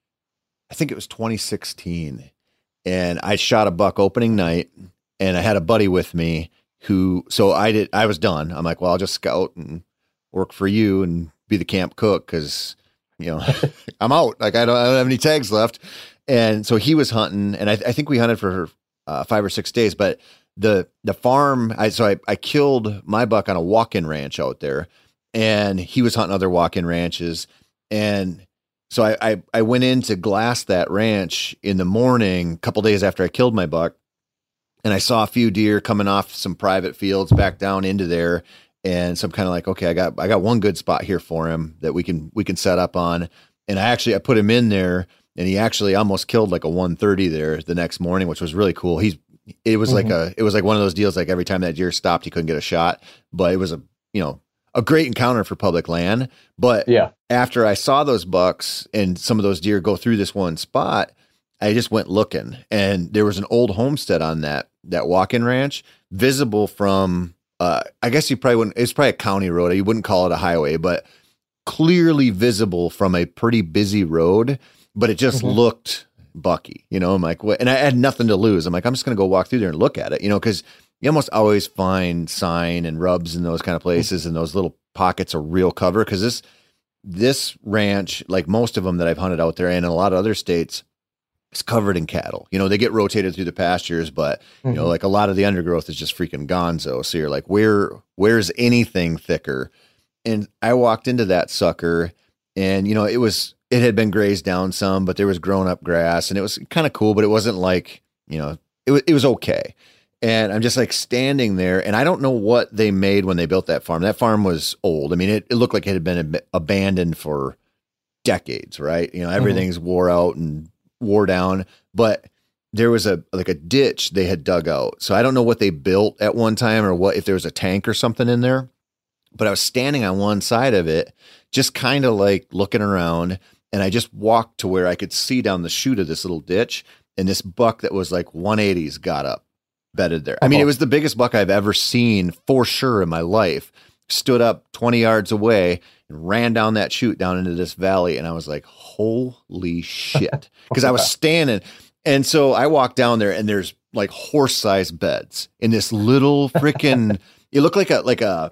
I think it was twenty sixteen. And I shot a buck opening night, and I had a buddy with me who, so I did, I was done. I'm like, well, I'll just scout and work for you and be the camp cook. Cause you know, I'm out. Like I don't, I don't have any tags left. And so he was hunting, and I, I think we hunted for uh, five or six days, but the, the farm, I, so I, I killed my buck on a walk-in ranch out there, and he was hunting other walk-in ranches. And So I, I, I went in to glass that ranch in the morning, a couple days after I killed my buck, and I saw a few deer coming off some private fields back down into there. And so I'm kind of like, okay, I got I got one good spot here for him that we can we can set up on. And I actually I put him in there, and he actually almost killed like a one thirty there the next morning, which was really cool. He's it was mm-hmm. like a it was like one of those deals like every time that deer stopped, he couldn't get a shot, but it was a you know. a great encounter for public land. But yeah, after I saw those bucks and some of those deer go through this one spot, I just went looking, and there was an old homestead on that, that walk-in ranch visible from, uh, I guess you probably wouldn't, it's probably a county road. You wouldn't call it a highway, but clearly visible from a pretty busy road, but it just mm-hmm. looked bucky, you know, I'm like, what? And I had nothing to lose. I'm like, I'm just going to go walk through there and look at it, you know, cause you almost always find sign and rubs in those kind of places and those little pockets of real cover. Cause this, this ranch, like most of them that I've hunted out there and in a lot of other states, is covered in cattle. You know, they get rotated through the pastures, but you mm-hmm. know, like a lot of the undergrowth is just freaking gonzo. So you're like, where, where's anything thicker? And I walked into that sucker, and, you know, it was, it had been grazed down some, but there was grown up grass, and it was kind of cool, but it wasn't like, you know, it was, it was okay. And I'm just like standing there, and I don't know what they made when they built that farm. That farm was old. I mean, it, it looked like it had been ab- abandoned for decades, right? You know, everything's mm-hmm. wore out and wore down, but there was a, like a ditch they had dug out. So I don't know what they built at one time or what, if there was a tank or something in there, but I was standing on one side of it, just kind of like looking around, and I just walked to where I could see down the chute of this little ditch, and this buck that was like one eighties got up. Bedded there. I mean, it was the biggest buck I've ever seen for sure in my life. Stood up twenty yards away and ran down that chute down into this valley. And I was like, holy shit. Cause I was standing. And so I walked down there, and there's like horse sized beds in this little freaking, it looked like a, like a,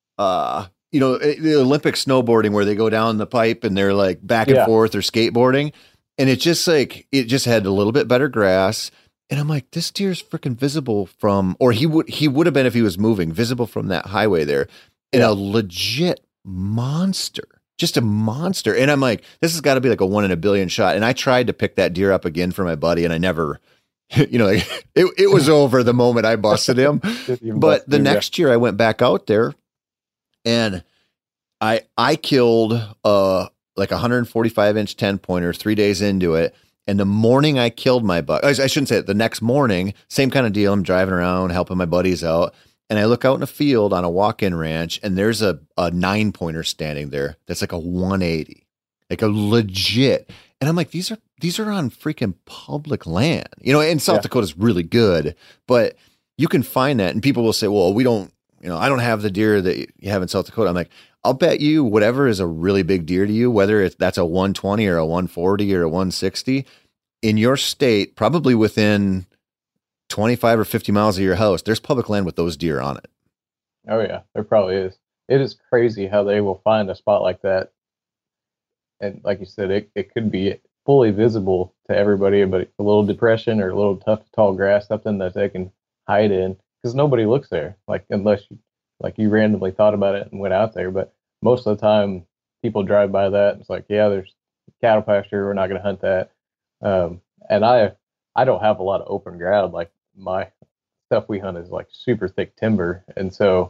uh, you know, the Olympic snowboarding where they go down the pipe and they're like back and yeah. forth or skateboarding. And it just like, it just had a little bit better grass. And I'm like, this deer's freaking visible from, or he would, he would have been if he was moving, visible from that highway there, and yeah. a legit monster, just a monster. And I'm like, this has got to be like a one in a billion shot. And I tried to pick that deer up again for my buddy, and I never, you know, like, it, it was over the moment I busted him. But the next year I went back out there, and I, I killed uh like a one forty-five inch ten pointer three days into it. And the morning I killed my buck, I shouldn't say it, the next morning, same kind of deal. I'm driving around, helping my buddies out. And I look out in a field on a walk-in ranch, and there's a, a nine pointer standing there. That's like a one eighty, like a legit. And I'm like, these are, these are on freaking public land, you know, and South yeah. Dakota is really good, but you can find that. And people will say, well, we don't, you know, I don't have the deer that you have in South Dakota. I'm like, I'll bet you whatever is a really big deer to you, whether it's that's a one twenty or a one forty or a one sixty in your state, probably within twenty-five or fifty miles of your house, there's public land with those deer on it. Oh yeah, there probably is. It is crazy how they will find a spot like that. And like you said, it, it could be fully visible to everybody, but a little depression or a little tough, tall grass, something that they can hide in, because nobody looks there, like unless you, like you randomly thought about it and went out there. But most of the time, people drive by that. And it's like, yeah, there's cattle pasture. We're not going to hunt that. Um, and I, I don't have a lot of open ground. Like my stuff we hunt is like super thick timber, and so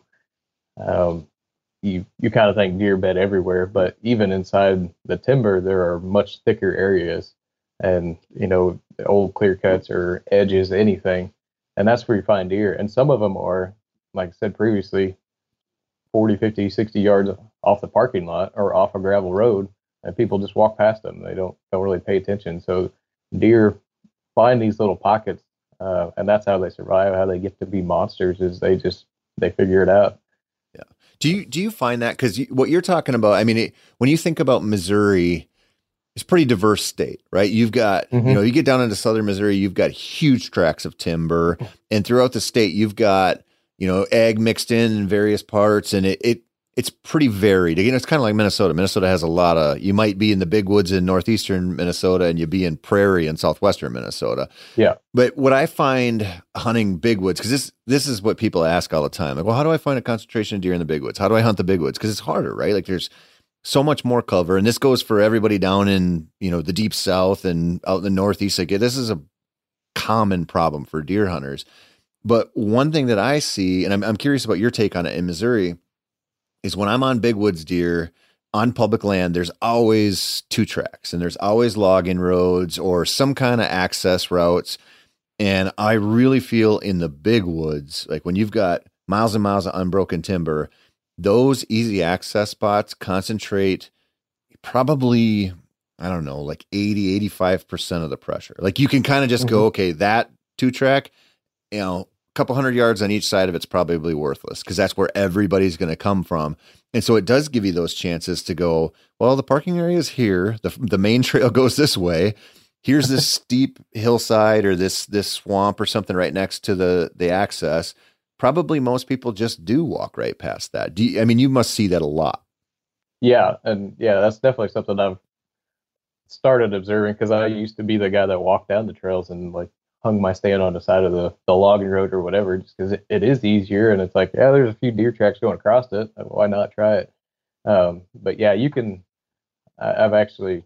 um, you you kind of think deer bed everywhere. But even inside the timber, there are much thicker areas, and you know, old clear cuts or edges, anything. And that's where you find deer. And some of them are, like I said previously, forty, fifty, sixty yards off the parking lot or off a gravel road, and people just walk past them. They don't don't really pay attention. So deer find these little pockets, uh, and that's how they survive, how they get to be monsters, is they just, they figure it out. Yeah. Do you, do you find that? Because you, what you're talking about, I mean, it, when you think about Missouri, it's a pretty diverse state, right? You've got, mm-hmm. you know, you get down into southern Missouri, you've got huge tracts of timber, and throughout the state, you've got, you know, ag mixed in in various parts, and it, it it's pretty varied. You know, it's kind of like Minnesota. Minnesota has a lot of, you might be in the big woods in northeastern Minnesota, and you be in prairie in southwestern Minnesota. Yeah. But what I find hunting big woods, because this this is what people ask all the time, like, well, how do I find a concentration of deer in the big woods? How do I hunt the big woods? Because it's harder, right? Like there's so much more cover, and this goes for everybody down in, you know, the deep south and out in the northeast. Like this is a common problem for deer hunters. But one thing that I see, and I'm, I'm curious about your take on it in Missouri, is when I'm on big woods deer on public land, there's always two tracks, and there's always logging roads or some kind of access routes. And I really feel in the big woods, like when you've got miles and miles of unbroken timber, those easy access spots concentrate probably, I don't know, like eighty, eighty-five percent of the pressure. Like you can kind of just mm-hmm. go, okay, that two track, you know, couple hundred yards on each side of it's probably worthless, because that's where everybody's going to come from. And so it does give you those chances to go, well, the parking area is here. The, the main trail goes this way. Here's this steep hillside or this, this swamp or something right next to the, the access. Probably most people just do walk right past that. Do you, I mean, you must see that a lot. Yeah. And yeah, that's definitely something I've started observing, because I used to be the guy that walked down the trails and like hung my stand on the side of the, the logging road or whatever, just because it, it is easier. And it's like, yeah, there's a few deer tracks going across it. Why not try it? Um, but yeah, you can, I, I've actually,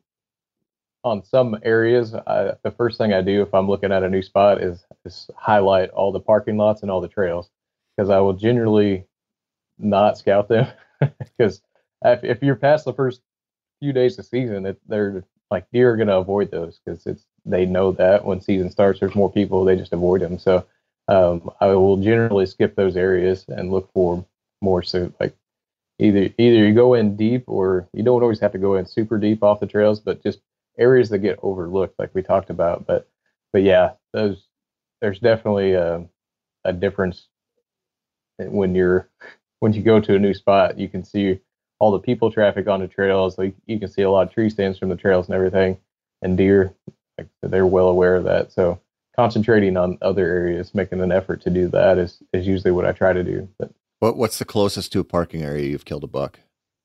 on some areas, I, the first thing I do if I'm looking at a new spot is, is highlight all the parking lots and all the trails, because I will generally not scout them. Because if, if you're past the first few days of season, it, they're like, deer are going to avoid those, because it's, they know that when season starts, there's more people, they just avoid them. So um, I will generally skip those areas and look for more. So like either either you go in deep, or you don't always have to go in super deep off the trails, but just areas that get overlooked, like we talked about. But but yeah, those there's definitely a, a difference when you're when you go to a new spot. You can see all the people traffic on the trails. Like you can see a lot of tree stands from the trails and everything, and deer. Like they're well aware of that. So concentrating on other areas, making an effort to do that is, is usually what I try to do. But what what's the closest to a parking area you've killed a buck?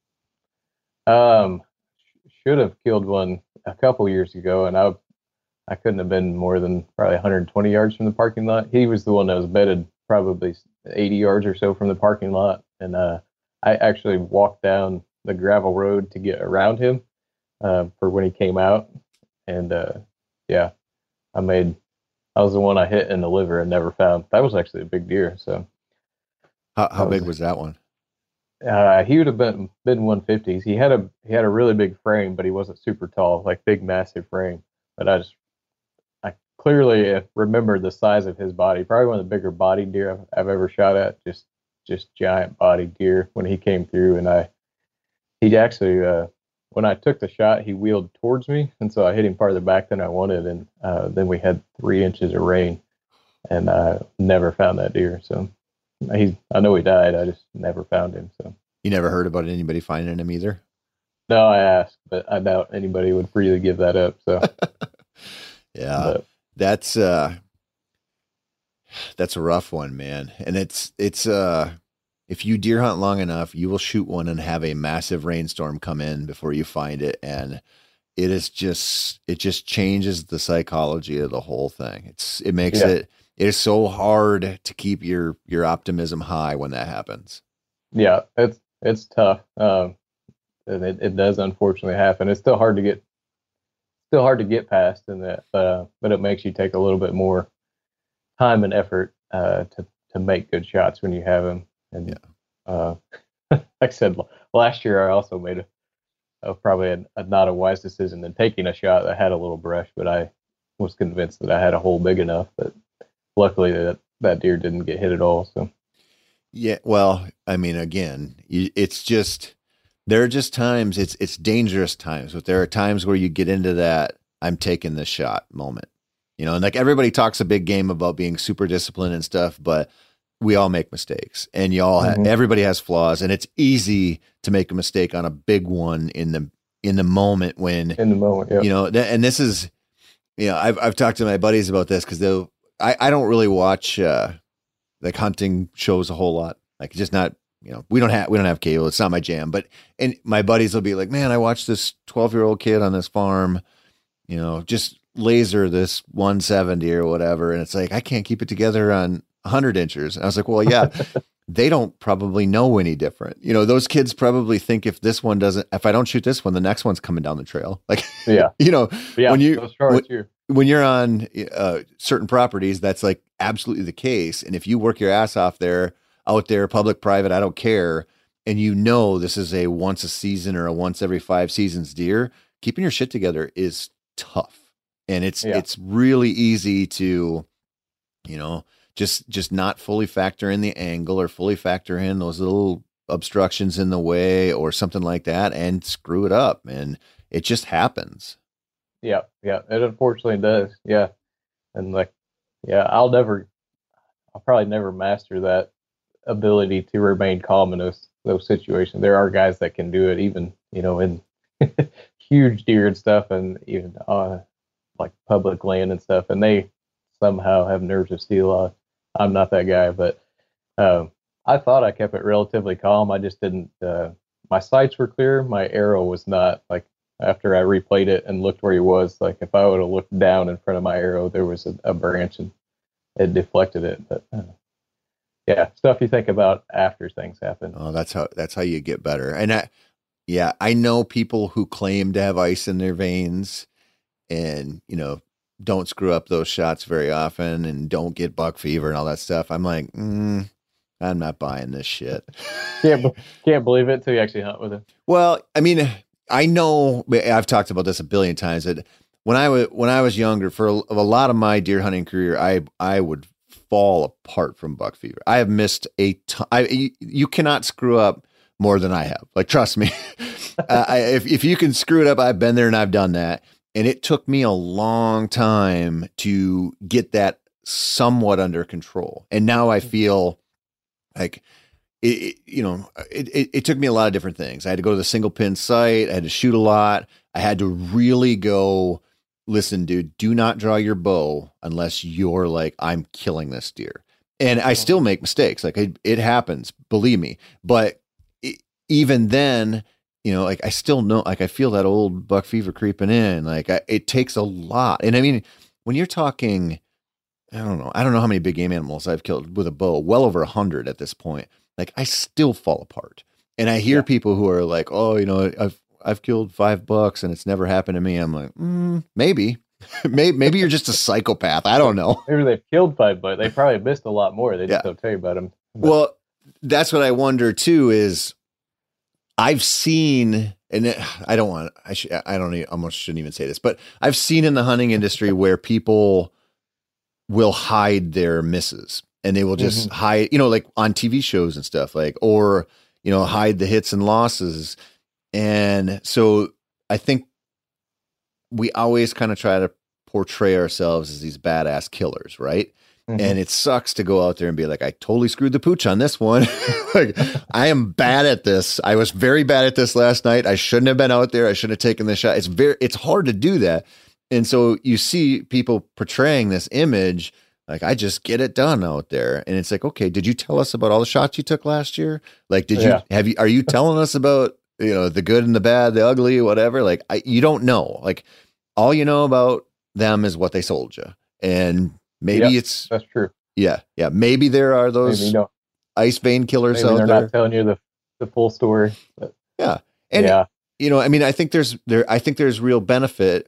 Um, should have killed one a couple years ago, and I I couldn't have been more than probably one hundred twenty yards from the parking lot. He was the one that was bedded probably eighty yards or so from the parking lot, and uh, I actually walked down the gravel road to get around him uh, for when he came out, and uh, yeah, I made, I was the one I hit in the liver and never found. That was actually a big deer. So how, how was, big was that one? Uh, he would have been, been one fifties. He had a, he had a really big frame, but he wasn't super tall, like big, massive frame. But I just, I clearly remember the size of his body. Probably one of the bigger body deer I've, I've ever shot at. Just, just giant body deer when he came through. And I, he actually, uh, when I took the shot, he wheeled towards me, and so I hit him farther back than I wanted, and uh, then we had three inches of rain, and I never found that deer. So he, I know he died. I just never found him. So You never heard about anybody finding him either? no, I asked, but I doubt anybody would freely give that up. So Yeah, but, that's uh, that's a rough one, man. And it's it's uh, if you deer hunt long enough, you will shoot one and have a massive rainstorm come in before you find it, and it is just it just changes the psychology of the whole thing. It's it makes Yeah. it it is so hard to keep your your optimism high when that happens. yeah, it's it's tough. Um, and it, it does unfortunately happen. It's still hard to get still hard to get past in that, but uh, but it makes you take a little bit more time and effort uh, to to make good shots when you have them. And Yeah. uh, like I said, l- last year I also made a, a probably a, a not a wise decision in taking a shot that had a little brush, but I was convinced that I had a hole big enough that luckily that that deer didn't get hit at all. So Yeah, well, I mean, again, you, it's just there are just times it's it's dangerous times, but there are times where you get into that I'm taking this shot moment, you know, and like everybody talks a big game about being super disciplined and stuff, but we all make mistakes, and you all ha- Mhm. everybody has flaws, and it's easy to make a mistake on a big one in the in the moment when in the moment, yeah, you know, th- and this is, you know, I've I've talked to my buddies about this because they'll I I don't really watch uh, like hunting shows a whole lot, like just not. You know, we don't have we don't have cable. It's not my jam. But and my buddies will be like, "Man, I watched this twelve year old kid on this farm, you know, just laser this one seventy or whatever." And it's like I can't keep it together on one hundred inchers. And I was like, "Well, yeah, they don't probably know any different. You know, those kids probably think if this one doesn't, if I don't shoot this one, the next one's coming down the trail. Like, yeah, you know, yeah. when you- those charts, you when you're on uh, certain properties, that's like absolutely the case. And if you work your ass off there." Out there, public, private, I don't care. And you know, this is a once a season or a once every five seasons deer. Keeping your shit together is tough. And it's, Yeah. it's really easy to, you know, just, just not fully factor in the angle or fully factor in those little obstructions in the way or something like that and screw it up. And it just happens. Yeah, yeah, it unfortunately does. Yeah, and like, yeah, I'll never, I'll probably never master that ability to remain calm in those those situations. There are guys that can do it, even you know, in huge deer and stuff, and even uh, like public land and stuff, and they somehow have nerves of steel. Uh, I'm not that guy, but um, I thought I kept it relatively calm. I just didn't. Uh, my sights were clear. My arrow was not. Like after I replayed it and looked where he was, like if I would have looked down in front of my arrow, there was a, a branch and it deflected it. But uh, yeah, stuff you think about after things happen. Oh, that's how that's how you get better. And I, yeah, I know people who claim to have ice in their veins, and you know, don't screw up those shots very often, and don't get buck fever and all that stuff. I'm like, mm, I'm not buying this shit. Can't be- can't believe it till you actually hunt with him. Well, I mean, I know I've talked about this a billion times that when I was when I was younger, for a, a lot of my deer hunting career, I I would fall apart from buck fever. I have missed a ton. I, you, you cannot screw up more than I have. Like, trust me. uh, I, if if you can screw it up, I've been there and I've done that. And it took me a long time to get that somewhat under control. And now I feel like it, it you know, it, it, it took me a lot of different things. I had to go to the single pin sight. I had to shoot a lot. I had to really go, listen, dude, do not draw your bow unless you're like, I'm killing this deer. And I still make mistakes. Like it, it happens, believe me. But it, even then, you know, like I still know, like I feel that old buck fever creeping in. Like I, it takes a lot. And I mean, when you're talking, I don't know, I don't know how many big game animals I've killed with a bow, well over a hundred at this point. Like I still fall apart. And I hear Yeah. people who are like, oh, you know, I've, I've killed five bucks and it's never happened to me. I'm like, mm, maybe, maybe, maybe you're just a psychopath. I don't know. Maybe they've killed five, but they probably missed a lot more. They just Yeah. don't tell you about them. Well, that's what I wonder too, is I've seen, and it, I don't want, I should, I don't even, almost shouldn't even say this, but I've seen in the hunting industry where people will hide their misses and they will just Mhm. hide, you know, like on T V shows and stuff, like, or, you know, hide the hits and losses. And so I think we always kind of try to portray ourselves as these badass killers, right? Mhm. And it sucks to go out there and be like, I totally screwed the pooch on this one. Like, I am bad at this. I was very bad at this last night. I shouldn't have been out there. I shouldn't have taken the shot. It's very, it's hard to do that. And so you see people portraying this image, like, I just get it done out there. And it's like, okay, did you tell us about all the shots you took last year? Like, did Yeah. you, have you, are you telling us about, you know, the good and the bad, the ugly, whatever? Like, I, you don't know. Like, all you know about them is what they sold you. And maybe Yep. it's, That's true. yeah, yeah. Maybe there are those Maybe, you know, ice vein killers maybe out they're there. not telling you the, the full story. But Yeah. And yeah. you know, I mean, I think there's there I think there's real benefit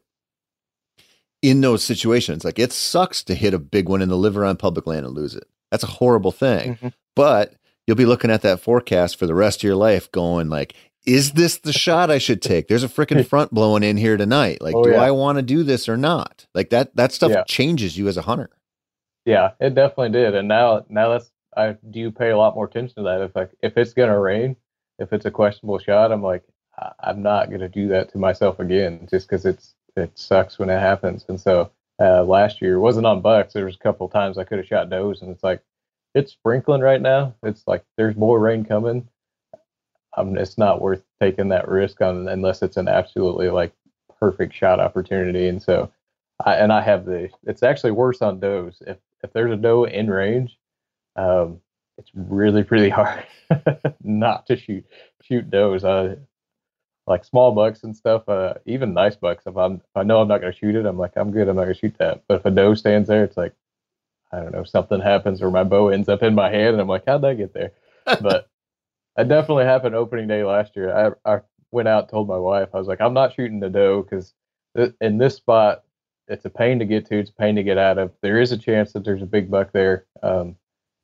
in those situations. Like, it sucks to hit a big one in the liver on public land and lose it. That's a horrible thing. Mhm. But you'll be looking at that forecast for the rest of your life going like, is this the shot I should take? There's a freaking front blowing in here tonight. Like, Oh, do yeah. I want to do this or not? Like, that that stuff Yeah. changes you as a hunter. Yeah, it definitely did. And now, now that's, I do pay a lot more attention to that. If like, if it's going to rain, if it's a questionable shot, I'm like, I- I'm not going to do that to myself again, just because it's, it sucks when it happens. And so, uh, last year, it wasn't on bucks. There was a couple of times I could have shot does, and it's like, it's sprinkling right now. It's like, there's more rain coming. Um, it's not worth taking that risk on unless it's an absolutely like perfect shot opportunity. And so, I, and I have the, it's actually worse on does. If, if there's a doe in range, um, it's really, really hard not to shoot, shoot does. I like small bucks and stuff, uh, even nice bucks. If I'm, if I know I'm not going to shoot it, I'm like, I'm good. I'm not going to shoot that. But if a doe stands there, it's like, I don't know, something happens or my bow ends up in my hand and I'm like, how'd that get there? But it definitely happened opening day last year. I, I went out and told my wife, I was like, I'm not shooting the doe because in this spot, it's a pain to get to. It's a pain to get out of. There is a chance that there's a big buck there. Um,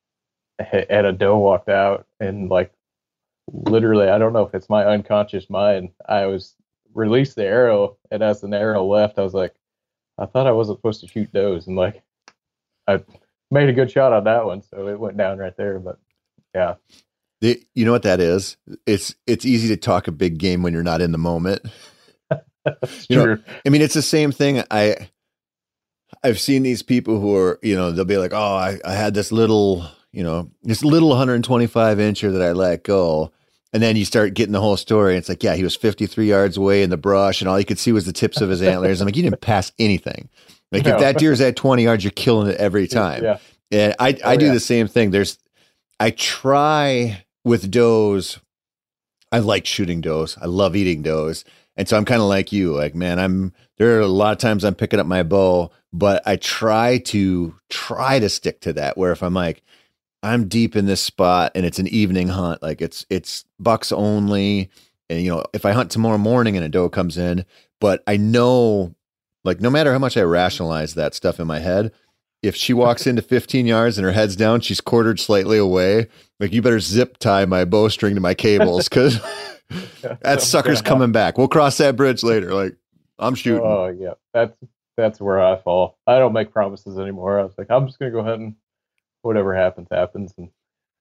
and a doe walked out and like literally, I don't know if it's my unconscious mind. I was released the arrow, and as the arrow left, I was like, I thought I wasn't supposed to shoot does, and like I made a good shot on that one, so it went down right there. But yeah, The, you know what that is? It's it's easy to talk a big game when you're not in the moment. that's You know, true. I mean, it's the same thing. I I've seen these people who are, you know, they'll be like, oh, I, I had this little, you know, this little one twenty-five incher that I let go. And then you start getting the whole story. And it's like, yeah, he was fifty-three yards away in the brush and all you could see was the tips of his antlers. I'm like, you didn't pass anything. Like, No. if that deer's at twenty yards, you're killing it every time. Yeah, And I, I Oh, do yeah. the same thing. There's, I try with does. I like shooting does. I love eating does. And so I'm kind of like you, like, man, I'm, there are a lot of times I'm picking up my bow, but I try to try to stick to that where if I'm like, I'm deep in this spot and it's an evening hunt, like it's, it's bucks only. And, you know, if I hunt tomorrow morning and a doe comes in, but I know, like, no matter how much I rationalize that stuff in my head, if she walks into fifteen yards and her head's down, she's quartered slightly away. Like, you better zip tie my bowstring to my cables because that sucker's coming back. We'll cross that bridge later. Like, I'm shooting. Oh yeah, that's that's where I fall. I don't make promises anymore. I was like, I'm just gonna go hunting. Whatever happens, happens. And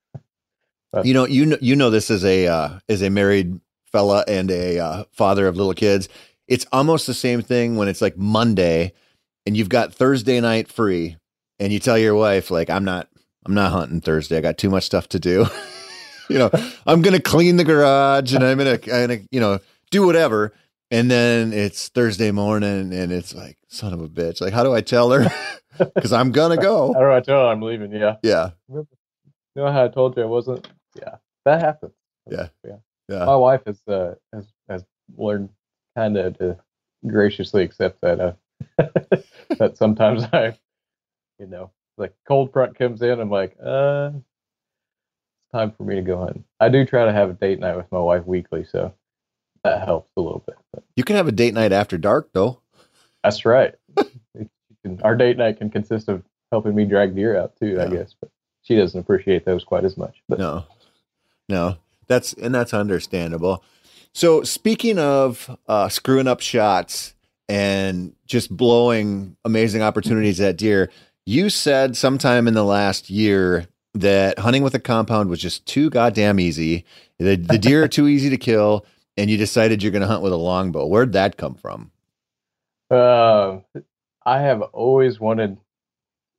You know, you know, you know this as a uh, as a married fella and a uh, father of little kids. It's almost the same thing when it's like Monday and you've got Thursday night free, and you tell your wife like, I'm not, I'm not hunting Thursday. I got too much stuff to do. You know, I'm gonna clean the garage and I'm gonna, I'm gonna, you know, do whatever. And then it's Thursday morning and it's like, son of a bitch. Like, how do I tell her? Because I'm gonna go. how do I tell her I'm leaving? Yeah. Yeah, You know how I told you I wasn't? Yeah, that happens. Yeah. yeah. yeah. My wife has uh, has has learned kind of to graciously accept that uh, that sometimes I, you know, like cold front comes in, I'm like, uh, it's time for me to go hunting. I do try to have a date night with my wife weekly, so that helps a little bit. But You can have a date night after dark though. that's right. It can- Our date night can consist of helping me drag deer out too, I Yeah. guess, but she doesn't appreciate those quite as much. But No, no, that's, and that's understandable. So speaking of uh, screwing up shots and just blowing amazing opportunities at deer, you said sometime in the last year that hunting with a compound was just too goddamn easy. The, the deer are too easy to kill, and you decided you're going to hunt with a longbow. Where'd that come from? Uh, I have always wanted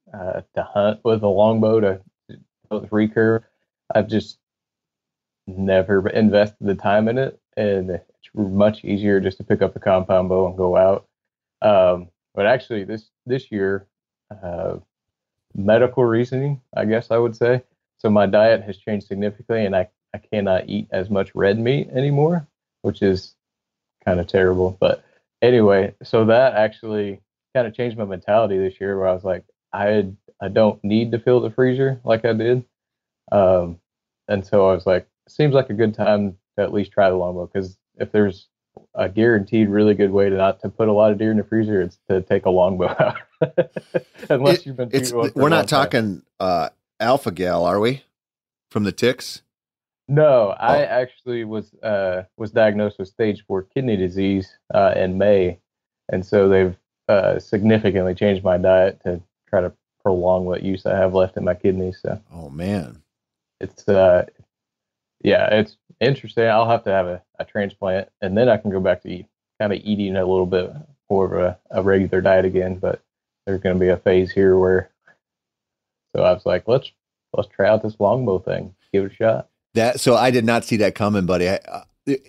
uh, to hunt with a longbow to with recurve. I've just never invested the time in it, and it's much easier just to pick up the compound bow and go out. Um, but actually, this this year, uh, medical reasoning, I guess I would say. So my diet has changed significantly, and I, I cannot eat as much red meat anymore, which is kind of terrible. But anyway, so that actually kind of changed my mentality this year, where I was like, I I don't need to fill the freezer like I did. Um, and so I was like, seems like a good time to at least try the longbow, because if there's a guaranteed really good way to not to put a lot of deer in the freezer, it's to take a longbow out. Unless It- you've been it's, shooting one for a we're long not time. talking uh, alpha gal, are we? From the ticks? No, I Oh. actually was uh, was diagnosed with stage four kidney disease uh, in May, and so they've uh, significantly changed my diet to try to prolong what use I have left in my kidneys. So Oh man. it's uh, yeah, it's interesting. I'll have to have a, a transplant, and then I can go back to eat, kind of eating a little bit more of a, a regular diet again. But there's going to be a phase here where, so I was like, let's let's try out this longbow thing, give it a shot. That so I did not see that coming, buddy. I, uh,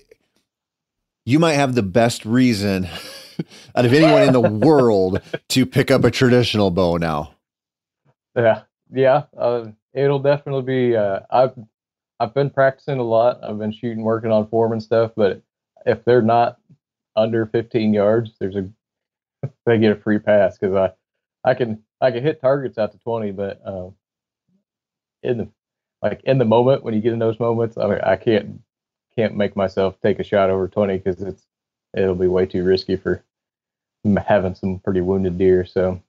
you might have the best reason out of anyone in the world to pick up a traditional bow now. Yeah, yeah. Uh, it'll definitely be. Uh, I've I've been practicing a lot. I've been shooting, working on form and stuff. But if they're not under fifteen yards, there's a they get a free pass, because I I can I can hit targets out to twenty, but um, in the like in the moment when you get in those moments, I mean, I can't can't make myself take a shot over twenty, because it's it'll be way too risky for m- having some pretty wounded deer. So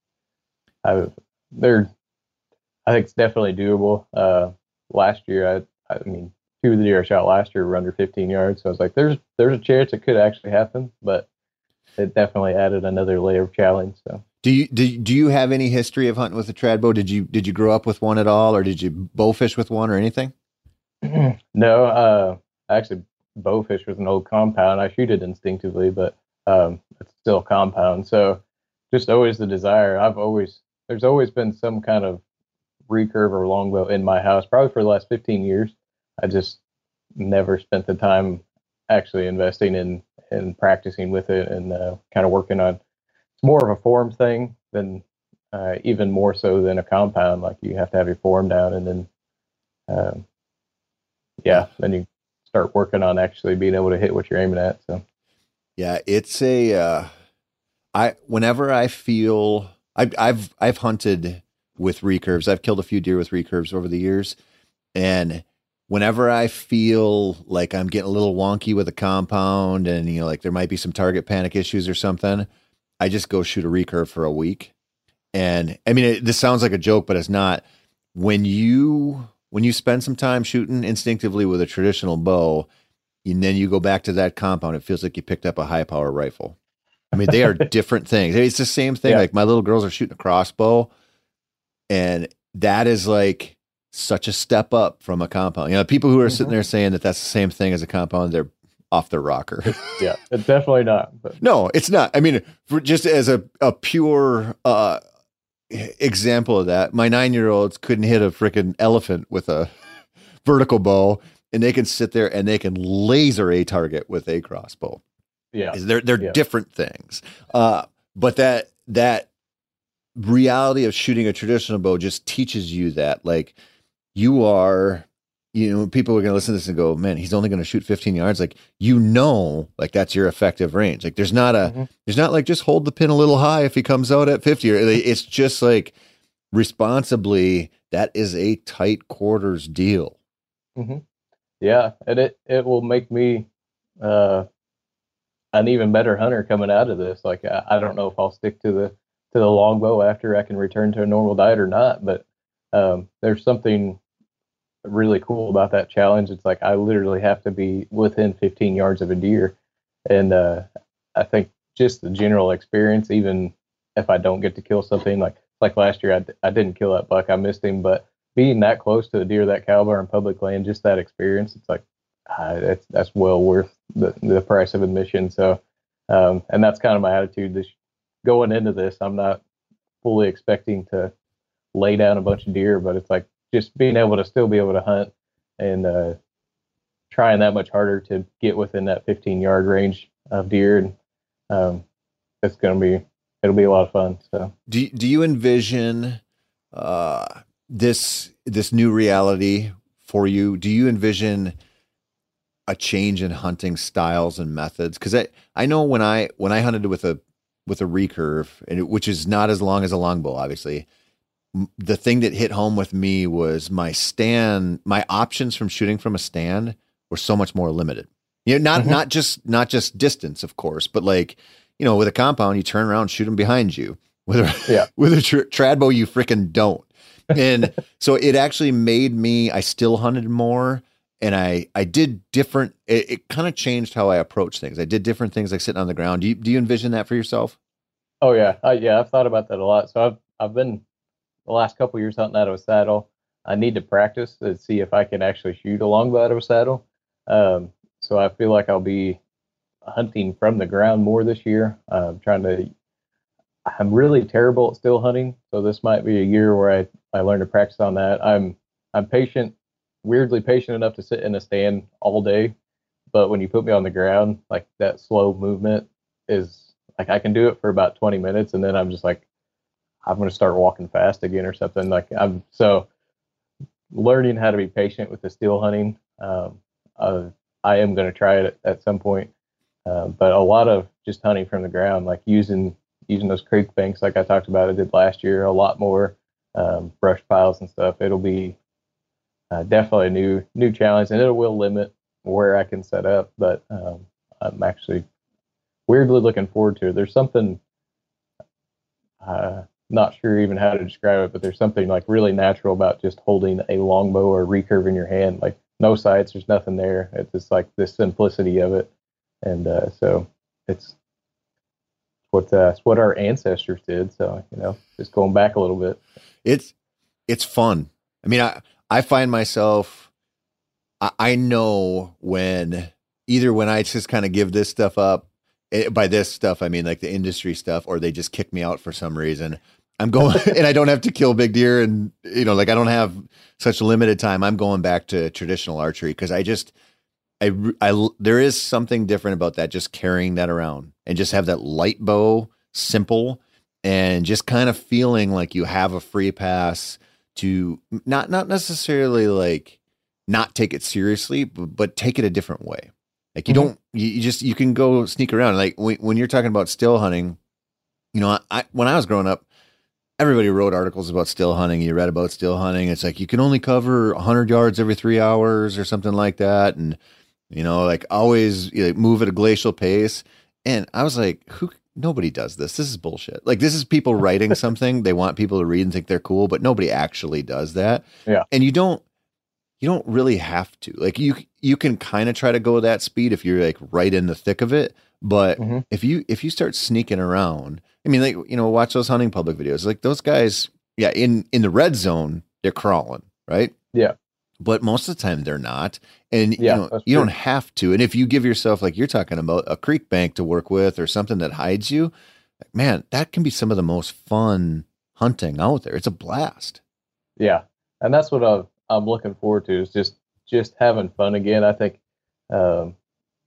I they're I think it's definitely doable. Uh, last year, I, I mean, two of the deer I shot last year were under fifteen yards. So I was like, there's there's a chance it could actually happen, but it definitely added another layer of challenge. So Do you do, do you have any history of hunting with a trad bow? Did you did you grow up with one at all, or did you bowfish with one or anything? no, uh, I actually bowfish with an old compound. I shoot it instinctively, but um, it's still a compound. So just always the desire. I've always there's always been some kind of recurve or longbow in my house, probably for the last fifteen years. I just never spent the time actually investing in in practicing with it, and uh, kind of working on. It's more of a form thing than uh, even more so than a compound. Like, you have to have your form down, and then um, yeah, then you start working on actually being able to hit what you're aiming at. So Yeah, it's a. Uh, I whenever I feel I've I've I've hunted with recurves. I've killed a few deer with recurves over the years, and whenever I feel like I'm getting a little wonky with a compound, and you know, like there might be some target panic issues or something, I just go shoot a recurve for a week. And I mean, it, this sounds like a joke, but it's not. When you when you spend some time shooting instinctively with a traditional bow, and then you go back to that compound, it feels like you picked up a high power rifle. I mean, they are different things. It's the same thing. Yeah. Like, my little girls are shooting a crossbow, and that is like such a step up from a compound. You know, people who are sitting there saying that that's the same thing as a compound, they're off their rocker. yeah, it's definitely not. But No, it's not. I mean, for just as a, a pure uh, example of that, my nine-year-olds couldn't hit a freaking elephant with a vertical bow, and they can sit there and they can laser a target with a crossbow. yeah, They're they're Yeah. different things. Uh, but that that reality of shooting a traditional bow just teaches you that, like, you are, you know, people are going to listen to this and go, man, he's only going to shoot fifteen yards. Like, you know, like, that's your effective range. Like, there's not a, Mhm. there's not like, just hold the pin a little high if he comes out at fifty. Or it's just like, responsibly, that is a tight quarters deal. yeah, and it it will make me uh, an even better hunter coming out of this. Like, I, I don't know if I'll stick to the to the longbow after I can return to a normal diet or not, but um, there's something really cool about that challenge. It's like, I literally have to be within fifteen yards of a deer, and uh, I think just the general experience, even if I don't get to kill something, like like last year, I, d- I didn't kill that buck, I missed him, but being that close to a deer that caliber in public land, just that experience, it's like, uh, that's that's well worth the the price of admission. So, um, and that's kind of my attitude this going into this. I'm not fully expecting to lay down a bunch of deer, but it's like just being able to still be able to hunt and uh, trying that much harder to get within that fifteen yard range of deer. And um, it's going to be, it'll be a lot of fun. So Do do you envision uh, this this new reality for you? Do you envision a change in hunting styles and methods? Because I, I know when I when I hunted with a with a recurve, and it, which is not as long as a longbow, obviously, m- the thing that hit home with me was my stand, my options from shooting from a stand were so much more limited. You know, not Mhm. not just not just distance, of course, but like, you know, with a compound, you turn around, and shoot them behind you. With a Yeah. with a tr- trad bow, you freaking don't. And so it actually made me. I still hunted more, and I I did different. It, it kind of changed how I approach things. I did different things, like sitting on the ground. Do you do you envision that for yourself? Oh yeah, I, yeah, I've thought about that a lot. So I've I've been the last couple years hunting out of a saddle. I need to practice to see if I can actually shoot a longbow out of a saddle. Um, so I feel like I'll be hunting from the ground more this year. I'm trying to. I'm really terrible at still hunting, so this might be a year where I I learn to practice on that. I'm I'm patient, weirdly patient enough to sit in a stand all day, but when you put me on the ground, like that slow movement is. Like I can do it for about twenty minutes, and then I'm just like, I'm going to start walking fast again or something. Like I'm so learning how to be patient with the steel hunting. Um, uh, I am going to try it at, at some point, uh, but a lot of just hunting from the ground, like using using those creek banks, like I talked about, I did last year. A lot more um, brush piles and stuff. It'll be uh, definitely a new new challenge, and it will limit where I can set up. But um, I'm actually weirdly looking forward to it. There's something, uh, not sure even how to describe it, but there's something like really natural about just holding a longbow or recurve in your hand. Like no sights, there's nothing there. It's just like the simplicity of it, and uh, so it's what uh, it's what our ancestors did. So you know, just going back a little bit. It's it's fun. I mean, I I find myself. I, I know when either when I just kind of give this stuff up. It, by this stuff, I mean like the industry stuff, or they just kick me out for some reason. I'm going, and I don't have to kill big deer, and you know, like I don't have such limited time. I'm going back to traditional archery because I just, I, I, there is something different about that. Just carrying that around and just have that light bow, simple, and just kind of feeling like you have a free pass to not, not necessarily like not take it seriously, but, but take it a different way. Like you mm-hmm. don't, you, you just, you can go sneak around. Like when, when you're talking about still hunting, you know, I, when I was growing up, everybody wrote articles about still hunting. You read about still hunting. It's like, you can only cover a hundred yards every three hours or something like that. And, you know, like always you know, move at a glacial pace. And I was like, who, nobody does this. This is bullshit. Like this is people writing something. They want people to read and think they're cool, but nobody actually does that. Yeah. And you don't, you don't really have to. Like you, you can kind of try to go that speed if you're like right in the thick of it. But mm-hmm. if you if you start sneaking around, I mean, like you know, watch those hunting public videos. Like those guys, yeah, in in the red zone, they're crawling, right? Yeah. But most of the time they're not, and yeah, you know, you don't have to. And if you give yourself, like you're talking about, a creek bank to work with or something that hides you, man, that can be some of the most fun hunting out there. It's a blast. Yeah, and that's what I've. I'm looking forward to is just just having fun again. I think, um,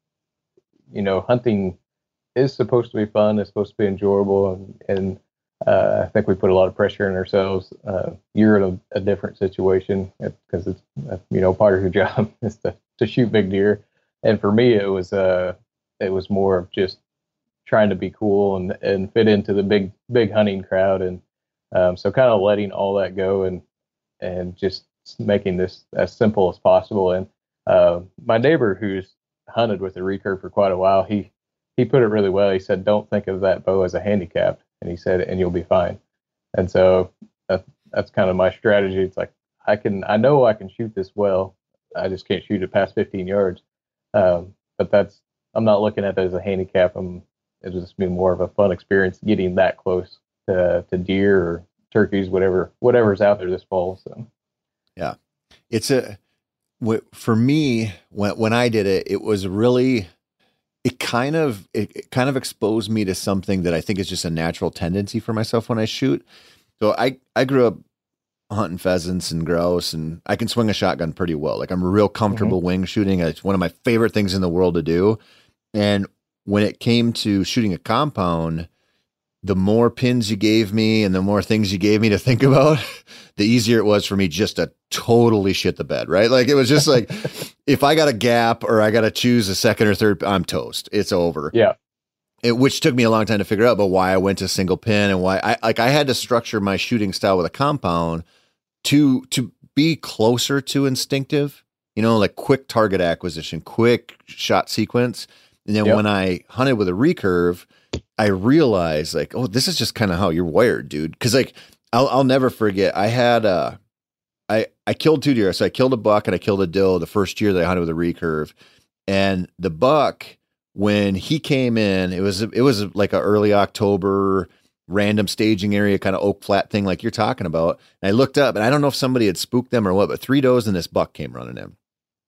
you know, hunting is supposed to be fun. It's supposed to be enjoyable, and, and uh, I think we put a lot of pressure on ourselves. Uh, you're in a, a different situation because it's uh, you know part of your job is to, to shoot big deer, and for me it was uh it was more of just trying to be cool and and fit into the big big hunting crowd, and um, so kind of letting all that go and and just making this as simple as possible. And uh, my neighbor who's hunted with a recurve for quite a while, he he put it really well. He said, don't think of that bow as a handicap. And he said, and you'll be fine. And so that, that's kind of my strategy. It's like, I can, I know I can shoot this well. I just can't shoot it past fifteen yards. Um, but that's, I'm not looking at it as a handicap. I'm, it'll just be more of a fun experience getting that close to, to deer or turkeys, whatever, whatever's out there this fall. So. Yeah. It's a, for me, when, when I did it, it was really, it kind of, it, it kind of exposed me to something that I think is just a natural tendency for myself when I shoot. So I, I grew up hunting pheasants and grouse, and I can swing a shotgun pretty well. Like I'm real comfortable mm-hmm. wing shooting. It's one of my favorite things in the world to do. And when it came to shooting a compound, the more pins you gave me and the more things you gave me to think about, the easier it was for me just to totally shit the bed, right? Like it was just like, if I got a gap or I got to choose a second or third, I'm toast. It's over. Yeah. It, which took me a long time to figure out, but why I went to single pin and why I like I had to structure my shooting style with a compound to to be closer to instinctive, you know, like quick target acquisition, quick shot sequence. And then yep. when I hunted with a recurve, I realized like, oh, this is just kind of how you're wired, dude. Cause like I'll I'll never forget. I had uh I I killed two deer. So I killed a buck and I killed a doe the first year that I hunted with a recurve. And the buck, when he came in, it was it was like a early October random staging area kind of oak flat thing like you're talking about. And I looked up and I don't know if somebody had spooked them or what, but three does and this buck came running in.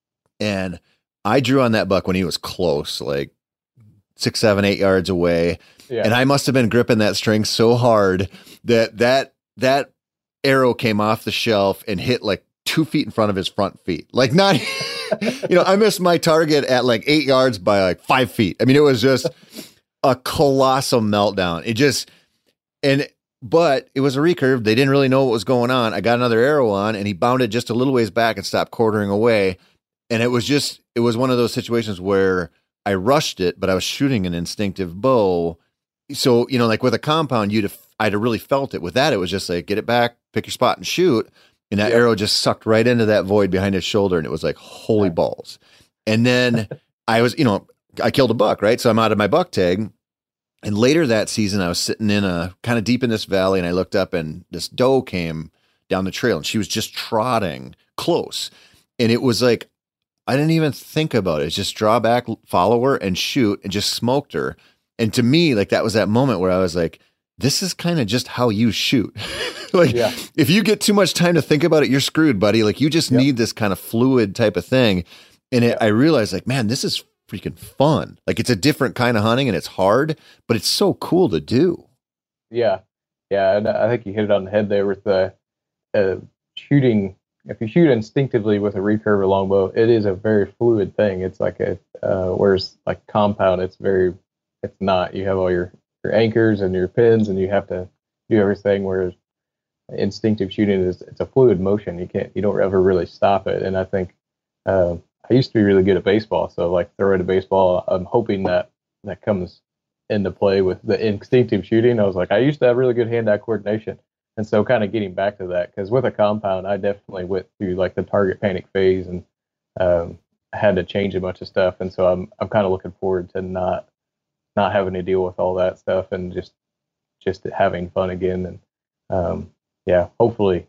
And I drew on that buck when he was close, like six, seven, eight yards away. Yeah. And I must have been gripping that string so hard that that that arrow came off the shelf and hit like two feet in front of his front feet. Like not, you know, I missed my target at like eight yards by like five feet. I mean, it was just a colossal meltdown. It just, and, but it was a recurve. They didn't really know what was going on. I got another arrow on and he bounded just a little ways back and stopped quartering away. And it was just, it was one of those situations where I rushed it, but I was shooting an instinctive bow. So, you know, like with a compound, you'd have, I'd have really felt it. With that, it was just like, get it back, pick your spot and shoot. And that yeah. arrow just sucked right into that void behind his shoulder. And it was like, holy balls. And then I was, you know, I killed a buck, right? So I'm out of my buck tag. And later that season, I was sitting in a kind of deep in this valley and I looked up and this doe came down the trail and she was just trotting close. And it was like, I didn't even think about it. It's just draw back, follow her and shoot and just smoked her. And to me, like that was that moment where I was like, this is kind of just how you shoot. Like yeah. if you get too much time to think about it, you're screwed, buddy. Like you just yep. need this kind of fluid type of thing. And it, yep. I realized like, man, this is freaking fun. Like it's a different kind of hunting and it's hard, but it's so cool to do. Yeah. Yeah. And I think you hit it on the head there with the uh, shooting. If you shoot instinctively with a recurve or longbow, it is a very fluid thing. It's like a, uh, whereas like compound, it's very, it's not. You have all your, your anchors and your pins and you have to do everything, whereas instinctive shooting is, it's a fluid motion. You can't, you don't ever really stop it. And I think, uh, I used to be really good at baseball. So like throwing a baseball, I'm hoping that that comes into play with the instinctive shooting. I was like, I used to have really good hand-eye coordination. And so kind of getting back to that, because with a compound, I definitely went through like the target panic phase and um, had to change a bunch of stuff. And so I'm I'm kind of looking forward to not not having to deal with all that stuff and just just having fun again. And um, yeah, hopefully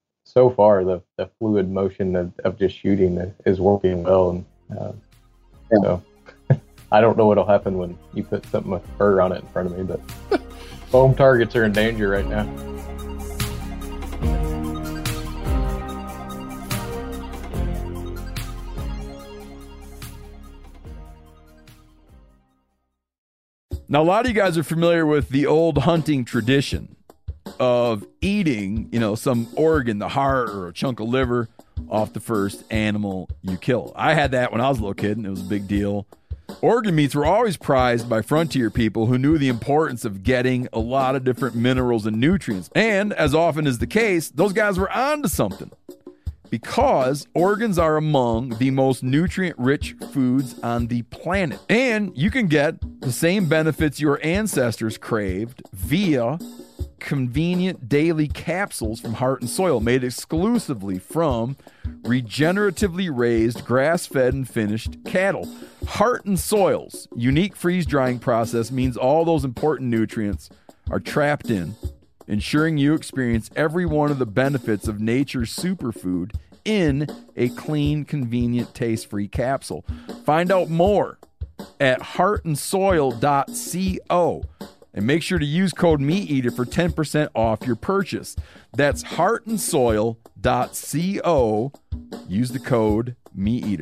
so far the, the fluid motion of, of just shooting is working well. And uh, yeah. so I don't know what'll happen when you put something with fur on it in front of me, but foam targets are in danger right now. Now, a lot of you guys are familiar with the old hunting tradition of eating, you know, some organ, the heart or a chunk of liver off the first animal you kill. I had that when I was a little kid, and it was a big deal. Organ meats were always prized by frontier people who knew the importance of getting a lot of different minerals and nutrients. And as often is the case, those guys were onto something, because organs are among the most nutrient-rich foods on the planet. And you can get the same benefits your ancestors craved via convenient daily capsules from Heart and Soil, made exclusively from regeneratively raised, grass-fed, and finished cattle. Heart and Soil's unique freeze-drying process means all those important nutrients are trapped in, ensuring you experience every one of the benefits of nature's superfood in a clean, convenient, taste-free capsule. Find out more at heart and soil dot co and make sure to use code MeatEater for ten percent off your purchase. That's heart and soil dot co. Use the code MeatEater.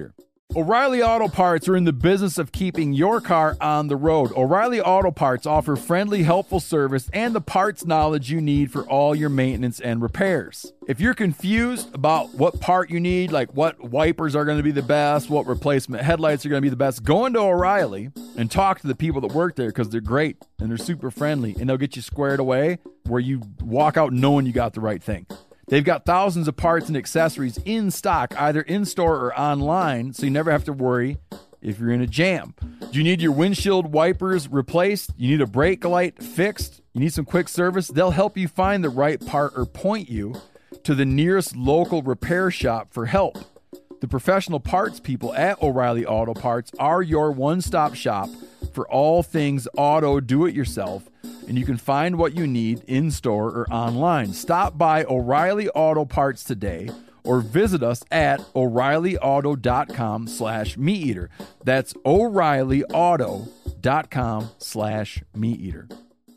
O'Reilly Auto Parts are in the business of keeping your car on the road. O'Reilly Auto Parts offer friendly, helpful service and the parts knowledge you need for all your maintenance and repairs. If you're confused about what part you need, like what wipers are going to be the best, what replacement headlights are going to be the best, go into O'Reilly and talk to the people that work there because they're great and they're super friendly and they'll get you squared away where you walk out knowing you got the right thing. They've got thousands of parts and accessories in stock, either in-store or online, so you never have to worry if you're in a jam. Do you need your windshield wipers replaced? You need a brake light fixed? You need some quick service? They'll help you find the right part or point you to the nearest local repair shop for help. The professional parts people at O'Reilly Auto Parts are your one-stop shop for all things auto do-it-yourself, and you can find what you need in-store or online. Stop by O'Reilly Auto Parts today or visit us at O'Reillyauto.com slash meat eater. That's O'Reillyauto.com slash meat eater.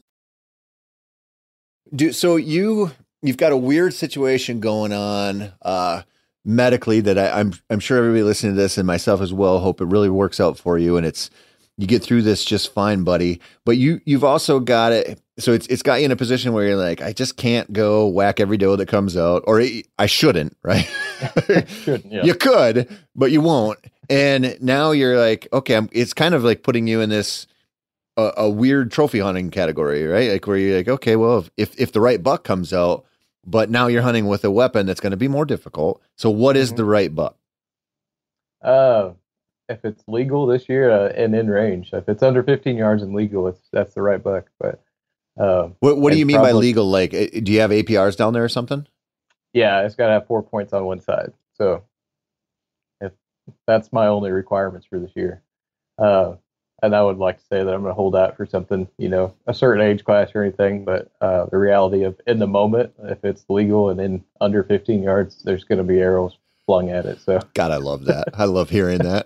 Do so you you've got a weird situation going on uh, medically that I, I'm I'm sure everybody listening to this and myself as well hope it really works out for you and it's you get through this just fine, buddy. But you you've also got it. So it's it's got you in a position where you're like, I just can't go whack every doe that comes out, or I shouldn't, right? Shouldn't, yeah. You could, but you won't. And now you're like, okay, I'm, it's kind of like putting you in this uh, a weird trophy hunting category, right? Like where you're like, okay, well, if if the right buck comes out, but now you're hunting with a weapon that's going to be more difficult. So what is Mm-hmm. the right buck? Uh, if it's legal this year uh, and in range, if it's under fifteen yards and legal, it's that's the right buck. But um, What what do and you mean by probably- legal? Like, uh, do you have A P Rs down there or something? Yeah, it's got to have four points on one side. So if that's my only requirements for this year. Uh, and I would like to say that I'm going to hold out for something, you know, a certain age class or anything. But uh, the reality of in the moment, if it's legal and in under fifteen yards, there's going to be arrows flung at it. So God, I love that. I love hearing that.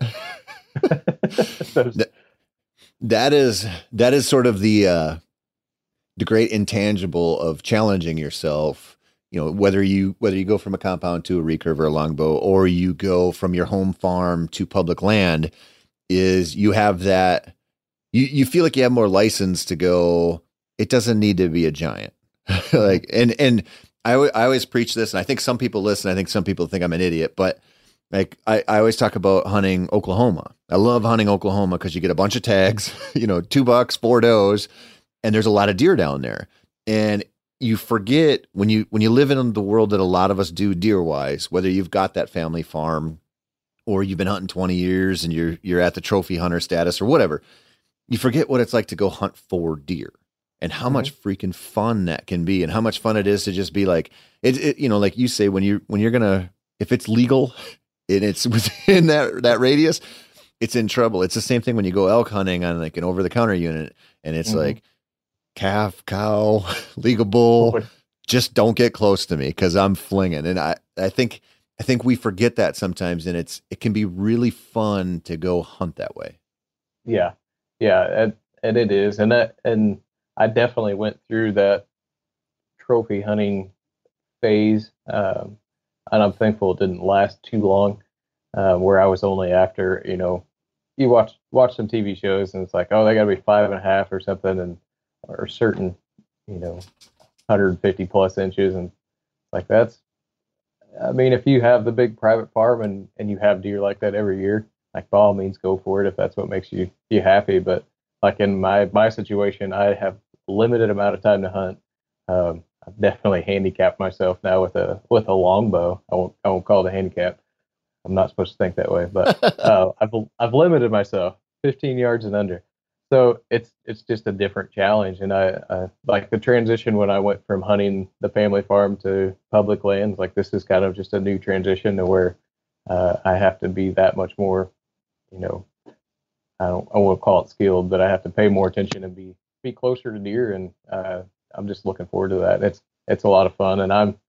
there's- That- that is that is sort of the uh, the great intangible of challenging yourself. You know, whether you whether you go from a compound to a recurve or a longbow, or you go from your home farm to public land, is you have that you you feel like you have more license to go. It doesn't need to be a giant, like and and I al- I always preach this, and I think some people listen. I think some people think I'm an idiot, but like I, I always talk about hunting Oklahoma. I love hunting Oklahoma because you get a bunch of tags, you know, two bucks, four does, and there's a lot of deer down there. And you forget when you when you live in the world that a lot of us do deer wise, whether you've got that family farm or you've been hunting twenty years and you're you're at the trophy hunter status or whatever, you forget what it's like to go hunt for deer and how Mhm. much freaking fun that can be and how much fun it is to just be like it, it you know, like you say, when you when you're gonna if it's legal and it's within that that radius, it's in trouble. It's the same thing when you go elk hunting on like an over the counter unit and it's Mhm. like calf, cow, legal bull, just don't get close to me because I'm flinging. And I, I think, I think we forget that sometimes, and it's, it can be really fun to go hunt that way. Yeah, yeah, and, and it is, and that, and I definitely went through that trophy hunting phase, um, and I'm thankful it didn't last too long, uh, where I was only after, you know, you watch watch some T V shows, and it's like, oh, they got to be five and a half or something, and or certain, you know, one hundred fifty plus inches, and like that's, I mean, if you have the big private farm and and you have deer like that every year, like by all means go for it if that's what makes you you happy. But like in my my situation, I have limited amount of time to hunt. Um, I've definitely handicapped myself now with a with a longbow. I won't I won't call it a handicap. I'm not supposed to think that way, but uh, I've I've limited myself fifteen yards and under. So it's it's just a different challenge, and I, I like the transition when I went from hunting the family farm to public lands. Like this is kind of just a new transition to where uh, I have to be that much more, you know, I don't I won't call it skilled, but I have to pay more attention and be be closer to deer, and uh, I'm just looking forward to that. It's it's a lot of fun, and I'm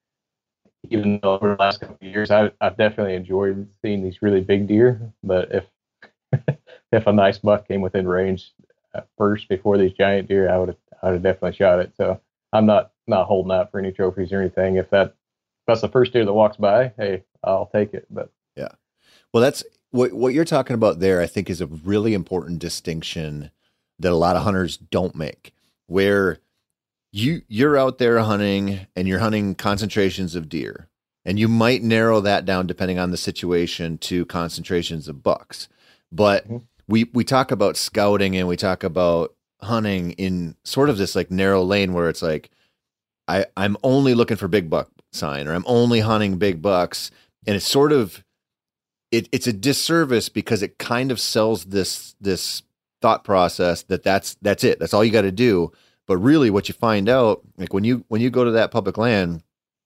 even though over the last couple of years I I've definitely enjoyed seeing these really big deer, but if if a nice buck came within range uh, first before these giant deer, I would have I would have definitely shot it. So I'm not not holding out for any trophies or anything. If that if that's the first deer that walks by, hey, I'll take it. But yeah, well, that's what what you're talking about there, I think, is a really important distinction that a lot of hunters don't make, where you you're out there hunting and you're hunting concentrations of deer, and you might narrow that down depending on the situation to concentrations of bucks. But mm-hmm. we we talk about scouting and we talk about hunting in sort of this like narrow lane where it's like I I'm only looking for big buck sign, or I'm only hunting big bucks, and it's sort of It, it's a disservice because it kind of sells this this thought process that that's that's it. That's all you got to do. But really, what you find out, like when you when you go to that public land,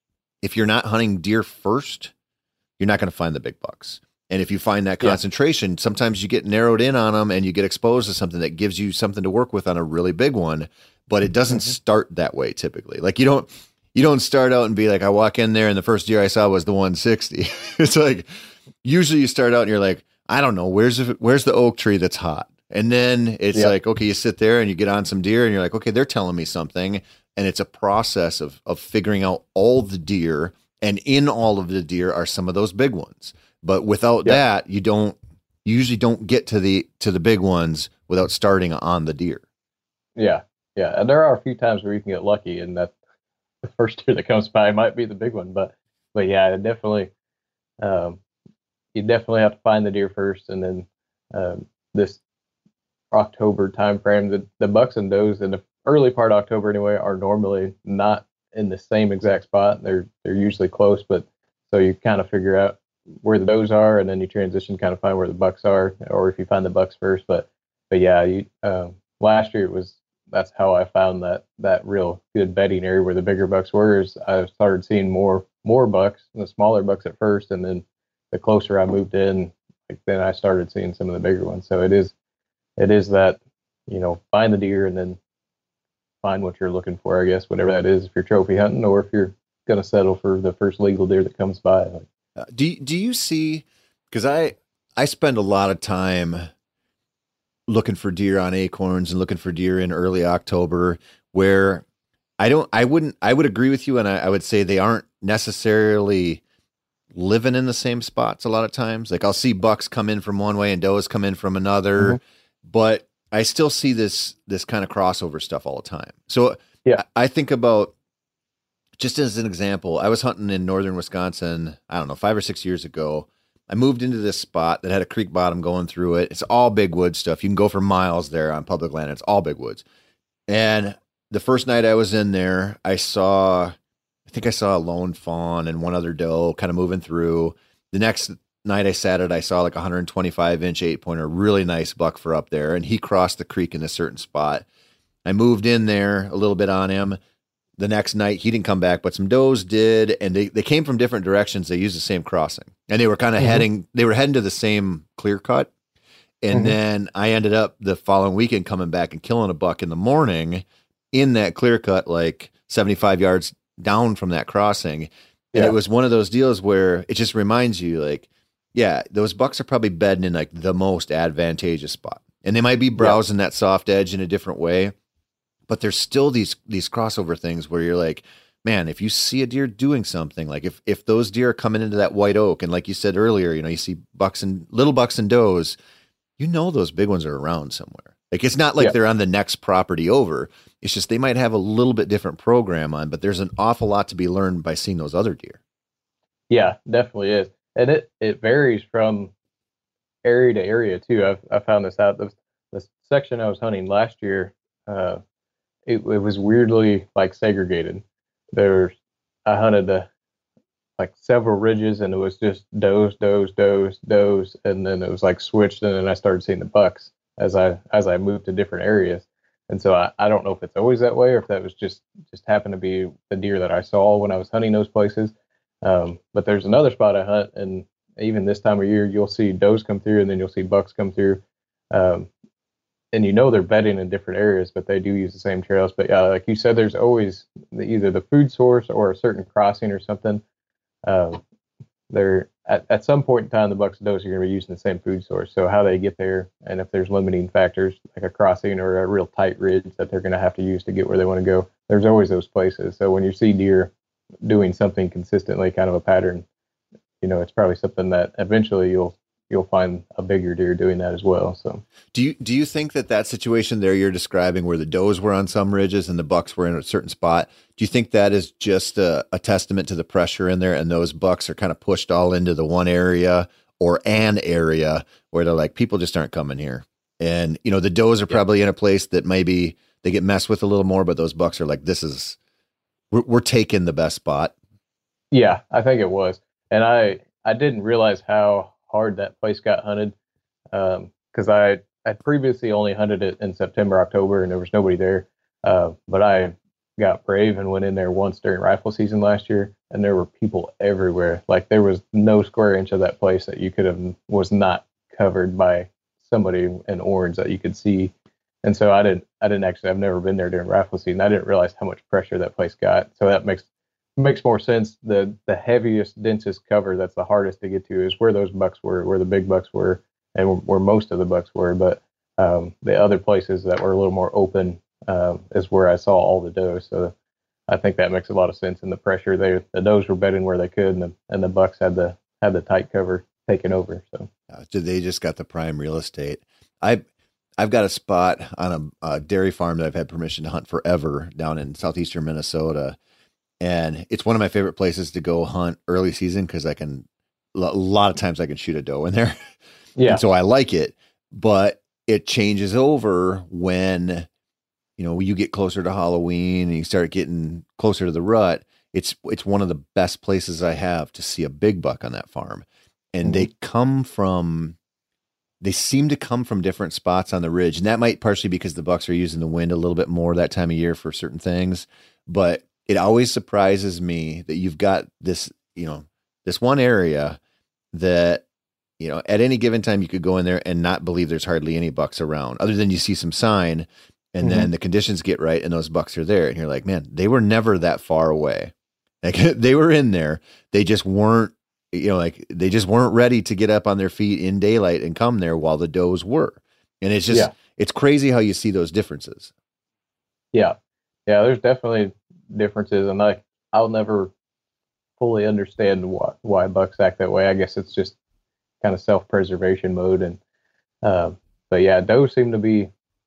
if you're not hunting deer first, you're not going to find the big bucks. And if you find that concentration, yeah. sometimes you get narrowed in on them and you get exposed to something that gives you something to work with on a really big one. But it doesn't mm-hmm. start that way typically. Like you don't you don't start out and be like, I walk in there and the first deer I saw was the one sixty. It's like, usually you start out and you're like, I don't know, where's the, where's the oak tree that's hot? And then it's yep. like, okay, you sit there and you get on some deer and you're like, okay, they're telling me something. And it's a process of of figuring out all the deer, and in all of the deer are some of those big ones. But without yep. that, you don't you usually don't get to the to the big ones without starting on the deer. Yeah. Yeah. And there are a few times where you can get lucky and that the first deer that comes by might be the big one. But but yeah, it definitely um you definitely have to find the deer first, and then um, this October time frame, the, the bucks and does in the early part of October anyway are normally not in the same exact spot. They're they're usually close, but so you kind of figure out where the does are, and then you transition, kind of find where the bucks are, or if you find the bucks first. But but yeah, you um, last year it was that's how I found that that real good bedding area where the bigger bucks were. Is I started seeing more more bucks, the smaller bucks at first, and then the closer I moved in, like, then I started seeing some of the bigger ones. So it is, it is that, you know, find the deer and then find what you're looking for, I guess, whatever that is, if you're trophy hunting or if you're going to settle for the first legal deer that comes by. Like, uh, do, do you see, because I, I spend a lot of time looking for deer on acorns and looking for deer in early October, where I don't, I wouldn't, I would agree with you. And I, I would say they aren't necessarily living in the same spots a lot of times. Like I'll see bucks come in from one way and does come in from another, mm-hmm. but I still see this, this kind of crossover stuff all the time. So yeah, I, I think about, just as an example, I was hunting in northern Wisconsin, I don't know, five or six years ago. I moved into this spot that had a creek bottom going through it. It's all big wood stuff. You can go for miles there on public land. It's all big woods. And the first night I was in there, I saw, I think I saw a lone fawn and one other doe kind of moving through. The next night I sat it, I saw like a one twenty-five inch eight pointer, really nice buck for up there. And he crossed the creek in a certain spot. I moved in there a little bit on him. The next night he didn't come back, but some does did. And they, they came from different directions. They used the same crossing and they were kind of mm-hmm. heading, they were heading to the same clear cut. And mm-hmm. then I ended up the following weekend coming back and killing a buck in the morning in that clear cut, like seventy-five yards down from that crossing. And yeah. it was one of those deals where it just reminds you, like, yeah, those bucks are probably bedding in like the most advantageous spot, and they might be browsing yeah. that soft edge in a different way, but there's still these these crossover things where you're like, man, if you see a deer doing something, like if if those deer are coming into that white oak, and like you said earlier, you know, you see bucks and little bucks and does, you know, those big ones are around somewhere. Like it's not like yeah. they're on the next property over. It's just they might have a little bit different program on, but there's an awful lot to be learned by seeing those other deer. Yeah, definitely is. And it, it varies from area to area too. I've I found this out. The, the section I was hunting last year, uh, it, it was weirdly like segregated. There's I hunted the like several ridges, and it was just does, does, does, does, and then it was like switched, and then I started seeing the bucks as I as I moved to different areas. And so I, I don't know if it's always that way or if that was just just happened to be the deer that I saw when I was hunting those places. Um, but there's another spot I hunt, and even this time of year, you'll see does come through, and then you'll see bucks come through. Um, and you know they're bedding in different areas, but they do use the same trails. But yeah, like you said, there's always the, either the food source or a certain crossing or something. Um, they're at, at some point in time, the bucks and does are going to be using the same food source. So how they get there, and if there's limiting factors like a crossing or a real tight ridge that they're going to have to use to get where they want to go, there's always those places. So when you see deer doing something consistently, kind of a pattern, you know, it's probably something that eventually you'll you'll find a bigger deer doing that as well. So Do you do you think that that situation there you're describing, where the does were on some ridges and the bucks were in a certain spot, do you think that is just a, a testament to the pressure in there, and those bucks are kind of pushed all into the one area or an area where they're like, people just aren't coming here? And, you know, the does are probably yeah. in a place that maybe they get messed with a little more, but those bucks are like, this is, we're, we're taking the best spot. Yeah, I think it was. And I, I didn't realize how hard that place got hunted. Um, cause I, I previously only hunted it in September, October, and there was nobody there. Uh, but I got brave and went in there once during rifle season last year, and there were people everywhere. Like, there was no square inch of that place that you could have, was not covered by somebody in orange that you could see. And so I didn't, I didn't actually, I've never been there during rifle season. I didn't realize how much pressure that place got. So that makes, makes more sense. The, the heaviest, densest cover that's the hardest to get to is where those bucks were, where the big bucks were, and where most of the bucks were. But um, the other places that were a little more open um, is where I saw all the does. So I think that makes a lot of sense. And the pressure, they, the does were bedding where they could, and the, and the bucks had the, had the tight cover taken over. So uh, they just got the prime real estate. I, I've got a spot on a, a dairy farm that I've had permission to hunt forever down in southeastern Minnesota. And it's one of my favorite places to go hunt early season, because I can, a lot of times I can shoot a doe in there. Yeah. And so I like it, but it changes over when, you know, you get closer to Halloween and you start getting closer to the rut. It's, it's one of the best places I have to see a big buck on that farm. And mm-hmm. they come from, they seem to come from different spots on the ridge. And that might partially because the bucks are using the wind a little bit more that time of year for certain things. But it always surprises me that you've got this, you know, this one area that, you know, at any given time you could go in there and not believe there's hardly any bucks around, other than you see some sign, and mm-hmm. then the conditions get right and those bucks are there. And you're like, man, they were never that far away. Like, they were in there. They just weren't, you know, like they just weren't ready to get up on their feet in daylight and come there while the does were. And it's just, yeah. it's crazy how you see those differences. Yeah. Yeah. There's definitely differences, and like, I'll never fully understand why, why bucks act that way. I guess it's just kind of self-preservation mode. And, uh, but yeah, does seem to be,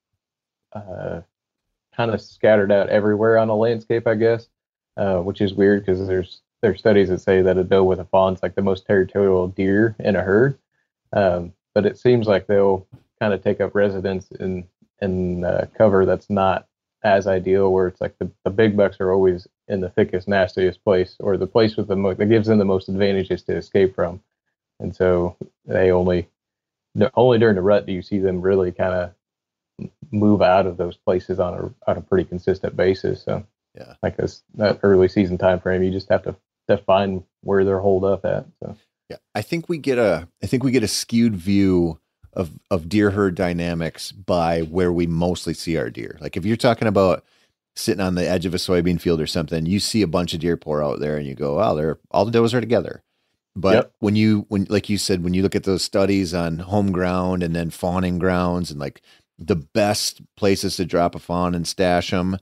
uh, kind of scattered out everywhere on a landscape, I guess, uh, which is weird, because there's, there's studies that say that a doe with a fawn is like the most territorial deer in a herd. Um, but it seems like they'll kind of take up residence in, in uh, cover that's not as ideal, where it's like the, the big bucks are always in the thickest, nastiest place, or the place with the most, that gives them the most advantages to escape from. And so they only, only during the rut do you see them really kind of move out of those places on a, on a pretty consistent basis. So yeah, like this, that early season time frame, you just have to, to find where they're holed up at. So yeah, I think we get a, I think we get a skewed view of, of deer herd dynamics by where we mostly see our deer. Like, if you're talking about sitting on the edge of a soybean field or something, you see a bunch of deer pour out there and you go, wow, they're, all the does are together. But yep. when you, when, like you said, when you look at those studies on home ground and then fawning grounds and like the best places to drop a fawn and stash them,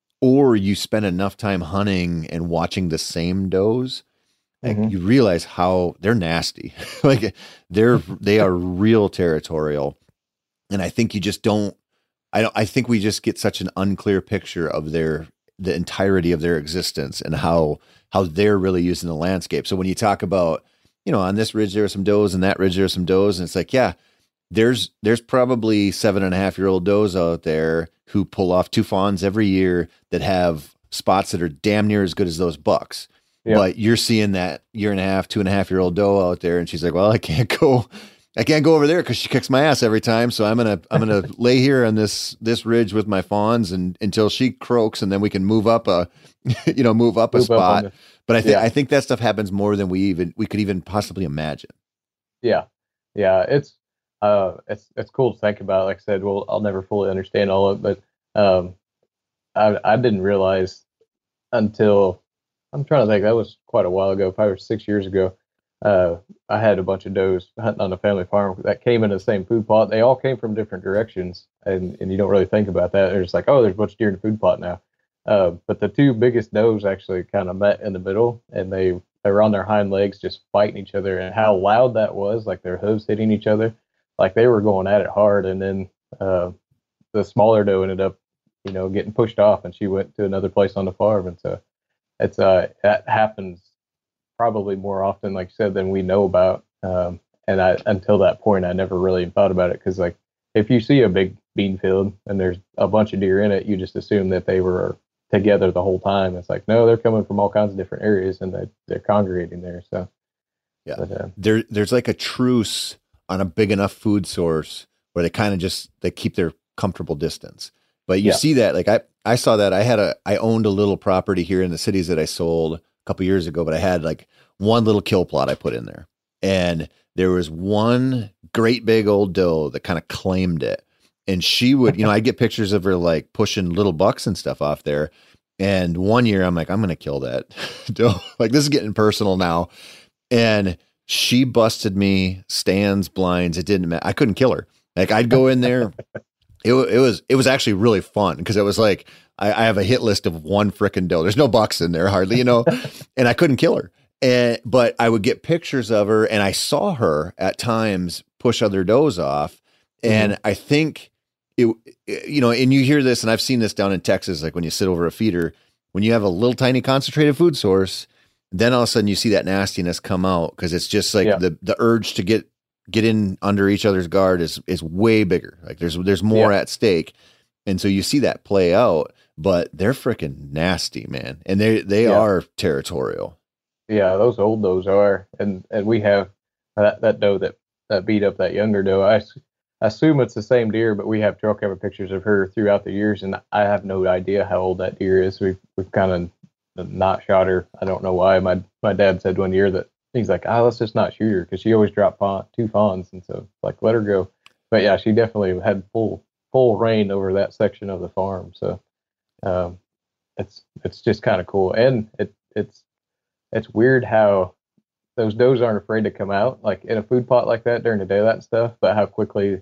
or you spend enough time hunting and watching the same does, like, mm-hmm. you realize how they're nasty. Like, they're, they are real territorial. And I think you just don't, I don't, I think we just get such an unclear picture of their, the entirety of their existence and how, how they're really using the landscape. So when you talk about, you know, on this ridge, there are some does, and that ridge, there are some does. And it's like, yeah, there's, there's probably seven and a half year old does out there who pull off two fawns every year that have spots that are damn near as good as those bucks. Yep. But you're seeing that year and a half, two and a half year old doe out there, and she's like, well, I can't go, I can't go over there because she kicks my ass every time. So I'm going to, I'm going to lay here on this, this ridge with my fawns and until she croaks, and then we can move up a, you know, move up a move spot. Up the, but I think, yeah. I think that stuff happens more than we even, we could even possibly imagine. Yeah. Yeah. It's, uh, it's, it's cool to think about. Like I said, well, I'll never fully understand all of it, but, um, I, I didn't realize until, I'm trying to think, that was quite a while ago, five or six years ago. Uh, I had a bunch of does hunting on a family farm that came in the same food plot. They all came from different directions, and, and you don't really think about that. They're just like, oh, there's a bunch of deer in the food plot now. Uh, but the two biggest does actually kind of met in the middle, and they they were on their hind legs just fighting each other, and how loud that was, like their hooves hitting each other, like they were going at it hard. And then uh, the smaller doe ended up, you know, getting pushed off, and she went to another place on the farm. And so it's uh that happens probably more often, like you said, than we know about. Um, and I until that point, I never really thought about it, because like if you see a big bean field and there's a bunch of deer in it, you just assume that they were together the whole time. It's like, no, they're coming from all kinds of different areas, and they, they're congregating there. So yeah, but, uh, there there's like a truce on a big enough food source where they kind of just they keep their comfortable distance. But you yeah. see that, like I I saw that I had a I owned a little property here in the cities that I sold a couple years ago, but I had like one little kill plot I put in there, and there was one great big old doe that kind of claimed it. And she would, you know, I'd get pictures of her like pushing little bucks and stuff off there. And one year I'm like, I'm going to kill that doe. Like, this is getting personal now. And she busted me, stands, blinds. It didn't matter. I couldn't kill her. Like, I'd go in there. It, it was, it was actually really fun, because it was like, I, I have a hit list of one frickin' doe. There's no bucks in there hardly, you know, and I couldn't kill her. And, but I would get pictures of her, and I saw her at times push other does off. And mm-hmm. I think, It, you know, and you hear this, and I've seen this down in Texas, like when you sit over a feeder, when you have a little tiny concentrated food source, then all of a sudden you see that nastiness come out, because it's just like yeah. the the urge to get get in under each other's guard is is way bigger. Like there's there's more yeah. at stake, and so you see that play out. But they're freaking nasty, man, and they they yeah. are territorial. Yeah, those old does are, and and we have that that doe that that beat up that younger doe. I. I assume it's the same deer, but we have trail camera pictures of her throughout the years, and I have no idea how old that deer is. We've we've kind of not shot her. I don't know why. My my dad said one year that he's like, ah, oh, let's just not shoot her, because she always dropped fawn, two fawns, and so like let her go. But yeah, she definitely had full full reign over that section of the farm. So um, it's it's just kind of cool, and it it's it's weird how those does aren't afraid to come out, like in a food plot like that during the daylight and stuff, but how quickly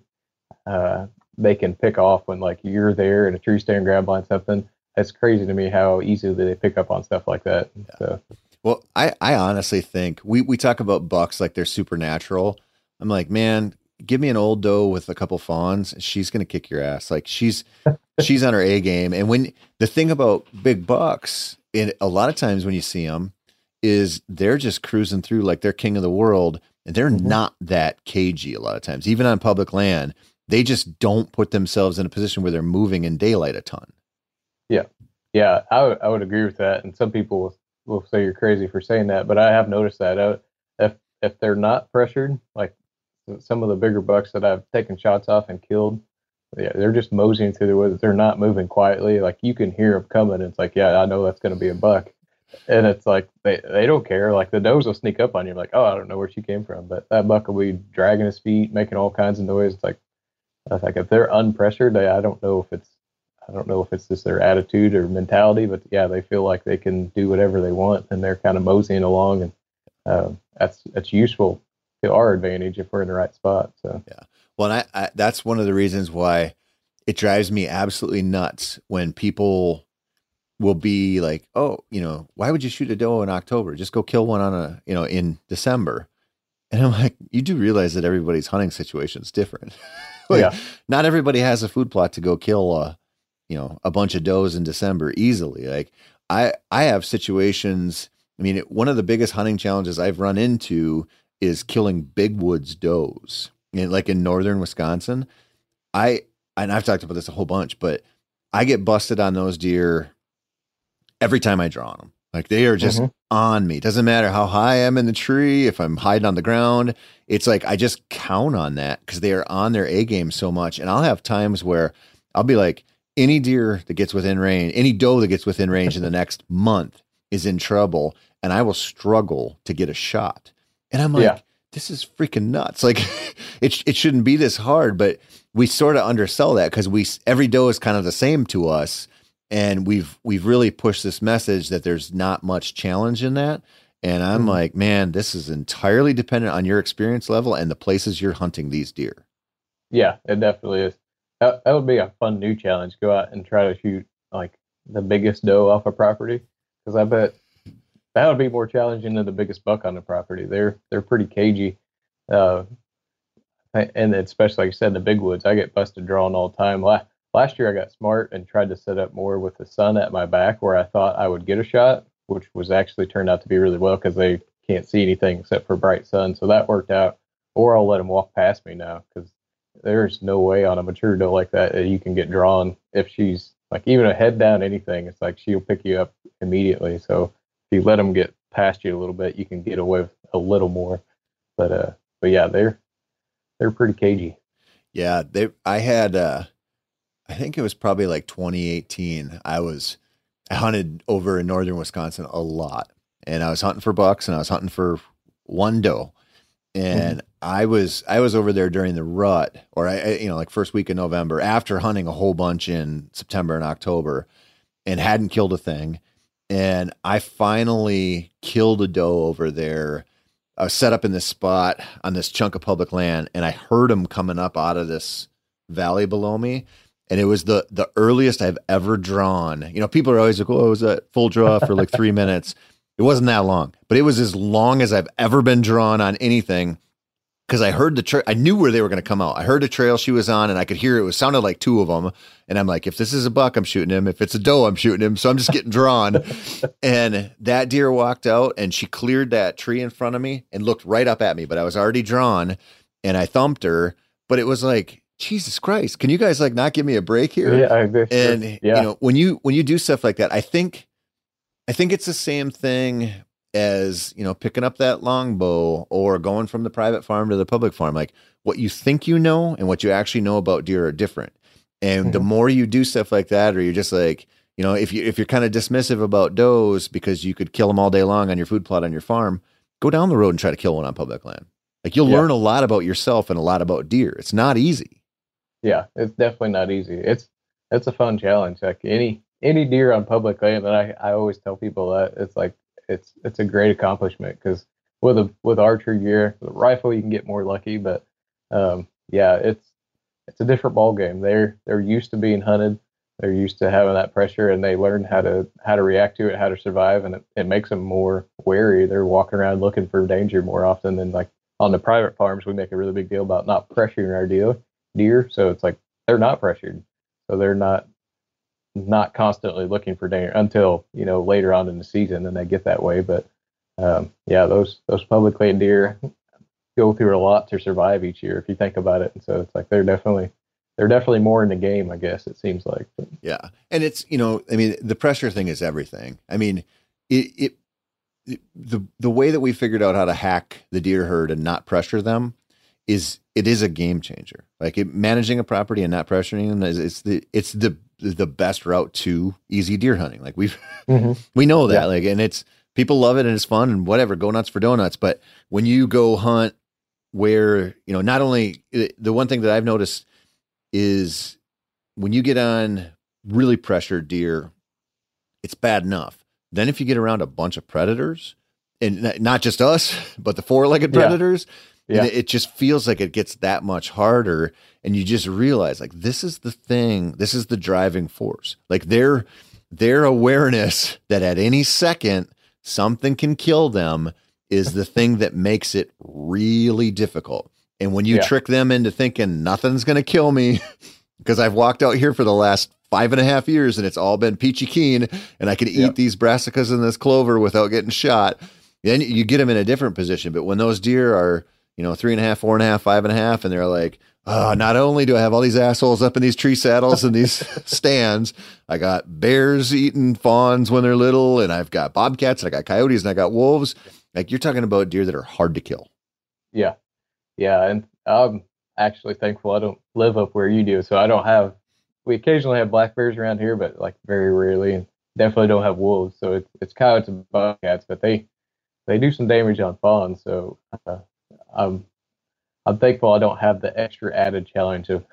uh, they can pick off when like you're there in a tree stand, grab line something. It's crazy to me how easily they pick up on stuff like that. Yeah. So, well, I, I honestly think we, we talk about bucks like they're supernatural. I'm like, man, give me an old doe with a couple fawns. She's going to kick your ass. Like she's, she's on her A game. And when the thing about big bucks, and a lot of times when you see them, is they're just cruising through like they're king of the world, and they're mm-hmm. not that cagey a lot of times, even on public land. They just don't put themselves in a position where they're moving in daylight a ton. Yeah. Yeah. I, w- I would agree with that. And some people will, will say you're crazy for saying that, but I have noticed that uh, if, if they're not pressured, like some of the bigger bucks that I've taken shots off and killed, yeah, they're just moseying through the woods. They're not moving quietly. Like you can hear them coming. And it's like, yeah, I know that's going to be a buck. And it's like, they, they don't care. Like the does will sneak up on you. Like, oh, I don't know where she came from. But that buck will be dragging his feet, making all kinds of noise. It's like, I was like, if they're unpressured, they, I don't know if it's, I don't know if it's just their attitude or mentality, but yeah, they feel like they can do whatever they want, and they're kind of moseying along, and uh, that's that's useful to our advantage if we're in the right spot. So yeah, well, and I, I that's one of the reasons why it drives me absolutely nuts when people will be like, oh, you know, why would you shoot a doe in October? Just go kill one on a, you know, in December. And I'm like, you do realize that everybody's hunting situation is different. Like, yeah. Not everybody has a food plot to go kill, uh, you know, a bunch of does in December easily. Like I, I have situations. I mean, one of the biggest hunting challenges I've run into is killing big woods does. And like in northern Wisconsin, I, and I've talked about this a whole bunch, but I get busted on those deer every time I draw on them. Like they are just mm-hmm. on me. Doesn't matter how high I am in the tree. If I'm hiding on the ground, it's like, I just count on that because they are on their A game so much. And I'll have times where I'll be like, any deer that gets within range, any doe that gets within range in the next month is in trouble. And I will struggle to get a shot. And I'm like, yeah. This is freaking nuts. Like it, it shouldn't be this hard, but we sort of undersell that because we, every doe is kind of the same to us. And we've, we've really pushed this message that there's not much challenge in that. And I'm mm-hmm. like, man, this is entirely dependent on your experience level and the places you're hunting these deer. Yeah, it definitely is. That, that would be a fun new challenge. Go out and try to shoot like the biggest doe off a property. Cause I bet that would be more challenging than the biggest buck on the property. They're they're pretty cagey, uh, and especially like you said, the big woods. I get busted drawing all the time. Last last year I got smart and tried to set up more with the sun at my back where I thought I would get a shot, which was actually turned out to be really well because they can't see anything except for bright sun. So that worked out. Or I'll let them walk past me now because there's no way on a mature doe like that that you can get drawn if she's like even a head down anything. It's like she'll pick you up immediately. So if you let them get past you a little bit, you can get away with a little more. But uh, but yeah, they're they're pretty cagey. Yeah, they. I had. Uh, I think it was probably like twenty eighteen. I was I hunted over in northern Wisconsin a lot, and I was hunting for bucks, and I was hunting for one doe, and mm-hmm. I was I was over there during the rut, or I you know like first week of November, after hunting a whole bunch in September and October, and hadn't killed a thing, and I finally killed a doe over there. I was set up in this spot on this chunk of public land, and I heard them coming up out of this valley below me. And it was the the earliest I've ever drawn. You know, people are always like, oh, was that full draw for like three minutes? It wasn't that long, but it was as long as I've ever been drawn on anything. Because I heard the trail, I knew where they were going to come out. I heard the trail she was on, and I could hear it. It was sounded like two of them. And I'm like, if this is a buck, I'm shooting him. If it's a doe, I'm shooting him. So I'm just getting drawn. And that deer walked out, and she cleared that tree in front of me and looked right up at me. But I was already drawn, and I thumped her. But it was like, Jesus Christ, can you guys like not give me a break here? Yeah, I guess, and yeah. you know, when you when you do stuff like that, I think I think it's the same thing as, you know, picking up that longbow or going from the private farm to the public farm. Like what you think you know and what you actually know about deer are different. And mm-hmm. the more you do stuff like that, or you're just like, you know, if you if you're kind of dismissive about does because you could kill them all day long on your food plot on your farm, go down the road and try to kill one on public land. Like you'll yeah. learn a lot about yourself and a lot about deer. It's not easy. Yeah, it's definitely not easy. It's it's a fun challenge. Like any any deer on public land, and I, I always tell people that it's like it's it's a great accomplishment because with a with archery gear, with a rifle you can get more lucky, but um, yeah, it's it's a different ball game. They're they're used to being hunted, they're used to having that pressure, and they learn how to how to react to it, how to survive, and it, it makes them more wary. They're walking around looking for danger more often than like on the private farms. We make a really big deal about not pressuring our deer. deer so it's like they're not pressured, so they're not not constantly looking for danger until you know later on in the season, and they get that way. But um yeah those those public land deer go through a lot to survive each year if you think about it, and so it's like they're definitely they're definitely more in the game, I guess it seems like. But, yeah and it's you know I mean the pressure thing is everything. I mean it, it it the the way that we figured out how to hack the deer herd and not pressure them is it is a game changer. Like it, managing a property and not pressuring them is it's the it's the the best route to easy deer hunting. Like we've mm-hmm. we know that. Yeah. Like and it's people love it and it's fun and whatever. Go nuts for donuts. But when you go hunt where you know not only the one thing that I've noticed is when you get on really pressured deer, it's bad enough. Then if you get around a bunch of predators, and not just us, but the four-legged predators. Yeah. Yeah. And it just feels like it gets that much harder, and you just realize like this is the thing, this is the driving force. Like their their awareness that at any second something can kill them is the thing that makes it really difficult. And when you yeah. trick them into thinking nothing's going to kill me, because I've walked out here for the last five and a half years and it's all been peachy keen, and I can eat yep. these brassicas and this clover without getting shot. Then you get them in a different position. But when those deer are you know, three and a half, four and a half, five and a half. And they're like, oh, not only do I have all these assholes up in these tree saddles and these stands, I got bears eating fawns when they're little, and I've got bobcats, and I got coyotes, and I got wolves. Like you're talking about deer that are hard to kill. Yeah. Yeah. And I'm actually thankful I don't live up where you do. So I don't have, we occasionally have black bears around here, but like very rarely, and definitely don't have wolves. So it's, it's coyotes and bobcats, but they, they do some damage on fawns. So, uh, I'm I'm thankful I don't have the extra added challenge of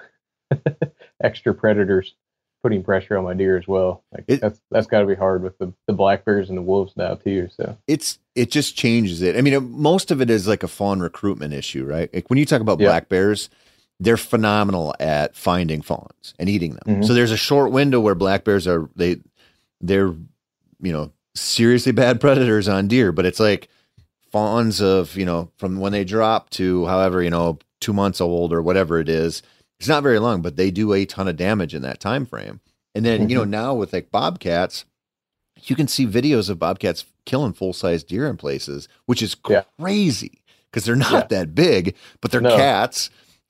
extra predators putting pressure on my deer as well. Like it, that's that's got to be hard with the, the black bears and the wolves now too. So it's it just changes it. I mean, most of it is like a fawn recruitment issue, right? Like when you talk about yeah. black bears, they're phenomenal at finding fawns and eating them. Mm-hmm. So there's a short window where black bears are they they're you know seriously bad predators on deer, but it's like fawns of, you know, from when they drop to however, you know, two months old or whatever it is. It's not very long, but they do a ton of damage in that time frame. And then, mm-hmm. you know, now with like bobcats, you can see videos of bobcats killing full-size deer in places, which is yeah. crazy because they're not yeah. that big, but they're no. cats.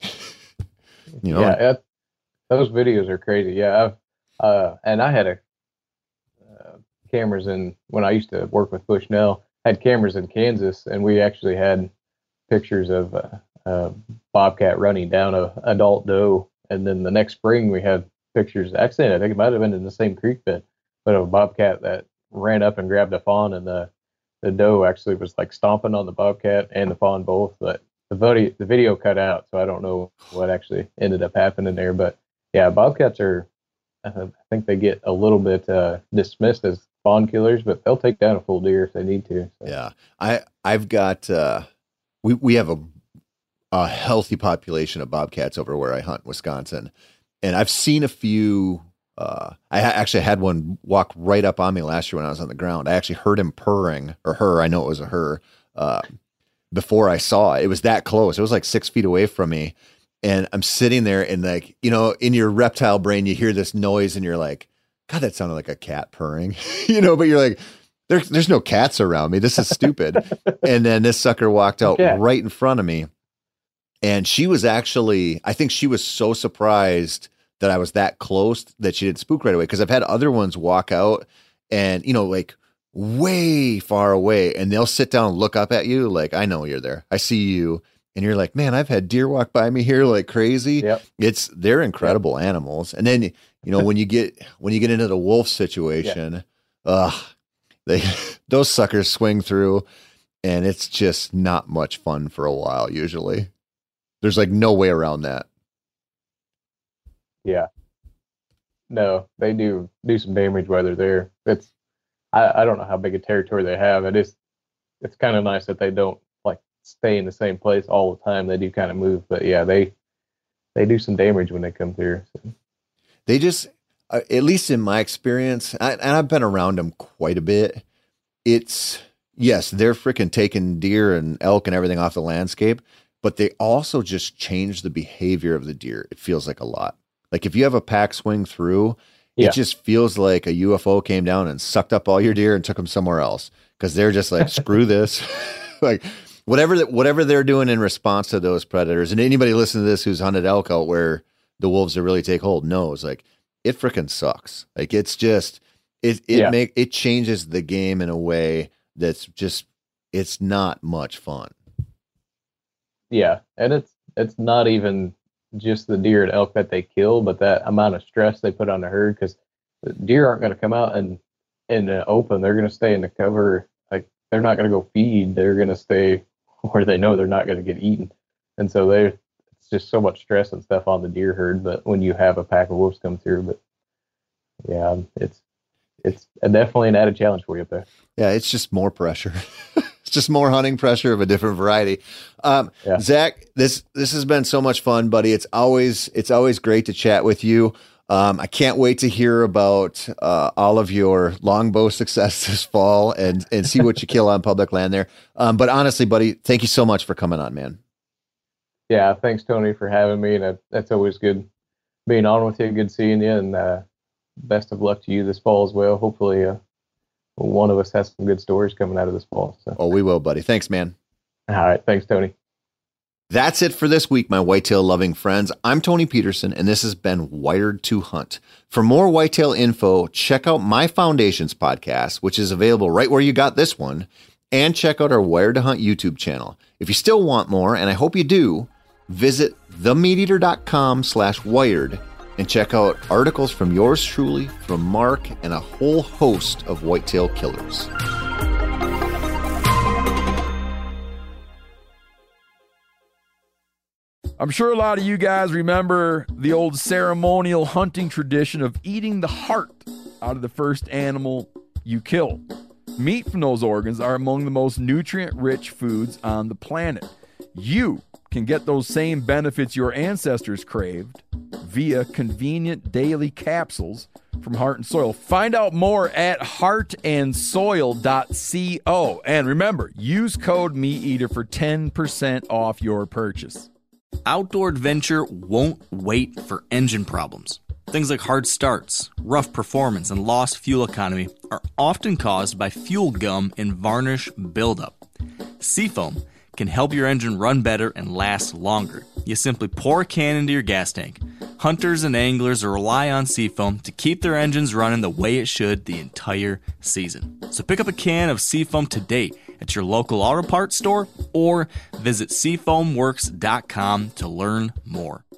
You know, yeah, it, those videos are crazy. Yeah, I've, uh, and I had a uh, cameras in when I used to work with Bushnell. I had cameras in Kansas, and we actually had pictures of uh, uh, bobcat running down a adult doe. And then the next spring, we had pictures. Actually, I think it might have been in the same creek bed, but of a bobcat that ran up and grabbed a fawn, and the the doe actually was like stomping on the bobcat and the fawn both. But the video the video cut out, so I don't know what actually ended up happening there. But yeah, bobcats are. I think they get a little bit uh, dismissed as fawn killers, but they'll take down a full deer if they need to. So. Yeah, I I've got uh, we we have a a healthy population of bobcats over where I hunt, Wisconsin, and I've seen a few. Uh, I ha- actually had one walk right up on me last year when I was on the ground. I actually heard him purring, or her. I know it was a her. Uh, before I saw it, it was that close. It was like six feet away from me, and I'm sitting there, and like you know, in your reptile brain, you hear this noise, and you're like, "God, that sounded like a cat purring," you know. But you're like, "There's there's no cats around me. This is stupid." And then this sucker walked out yeah. right in front of me. And she was actually, I think she was so surprised that I was that close that she didn't spook right away. Cause I've had other ones walk out and, you know, like way far away, and they'll sit down and look up at you. Like, I know you're there. I see you. And you're like, man, I've had deer walk by me here like crazy. Yep. It's, they're incredible yep. animals. And then, you know, when you get, when you get into the wolf situation, uh, they, those suckers swing through, and it's just not much fun for a while. Usually there's like no way around that. Yeah. No, they do do some damage while they're there. It's, I, I don't know how big a territory they have. It is, it's kind of nice that they don't like stay in the same place all the time. They do kind of move, but yeah, they, they do some damage when they come through. So. They just, uh, at least in my experience, I, and I've been around them quite a bit. It's, yes, they're freaking taking deer and elk and everything off the landscape, but they also just change the behavior of the deer. It feels like a lot. Like if you have a pack swing through, yeah. it just feels like a U F O came down and sucked up all your deer and took them somewhere else. Cause they're just like, screw this. Like whatever, whatever they're doing in response to those predators. And anybody listening to this who's hunted elk out where the wolves that really take hold knows like it freaking sucks. Like it's just, it, it yeah. make, it changes the game in a way that's just, it's not much fun. Yeah. And it's, it's not even just the deer and elk that they kill, but that amount of stress they put on the herd, because the deer aren't going to come out and in the open. They're going to stay in the cover. Like they're not going to go feed. They're going to stay where they know they're not going to get eaten. And so they, it's just so much stress and stuff on the deer herd. But when you have a pack of wolves come through, but yeah, it's, it's definitely an added challenge for you up there. Yeah. It's just more pressure. It's just more hunting pressure of a different variety. Um, yeah. Zach, this, this has been so much fun, buddy. It's always, it's always great to chat with you. Um, I can't wait to hear about, uh, all of your longbow success this fall and, and see what you kill on public land there. Um, but honestly, buddy, thank you so much for coming on, man. Yeah. Thanks, Tony, for having me. And that's always good being on with you. Good seeing you, and, uh, best of luck to you this fall as well. Hopefully, uh, one of us has some good stories coming out of this fall. So. Oh, we will, buddy. Thanks, man. All right. Thanks, Tony. That's it for this week, my whitetail loving friends. I'm Tony Peterson, and this has been Wired to Hunt. For more whitetail info, check out my Foundations podcast, which is available right where you got this one, and check out our Wired to Hunt YouTube channel. If you still want more, and I hope you do, visit themeateater.com slash wired and check out articles from yours truly, from Mark, and a whole host of whitetail killers. I'm sure a lot of you guys remember the old ceremonial hunting tradition of eating the heart out of the first animal you kill. Meat from those organs are among the most nutrient-rich foods on the planet. You can get those same benefits your ancestors craved via convenient daily capsules from Heart and Soil. Find out more at heart and soil dot co. And remember, use code MeatEater for ten percent off your purchase. Outdoor adventure won't wait for engine problems. Things like hard starts, rough performance, and lost fuel economy are often caused by fuel gum and varnish buildup. Seafoam can help your engine run better and last longer. You simply pour a can into your gas tank. Hunters and anglers rely on Seafoam to keep their engines running the way it should the entire season. So pick up a can of Seafoam today at your local auto parts store or visit seafoam works dot com to learn more.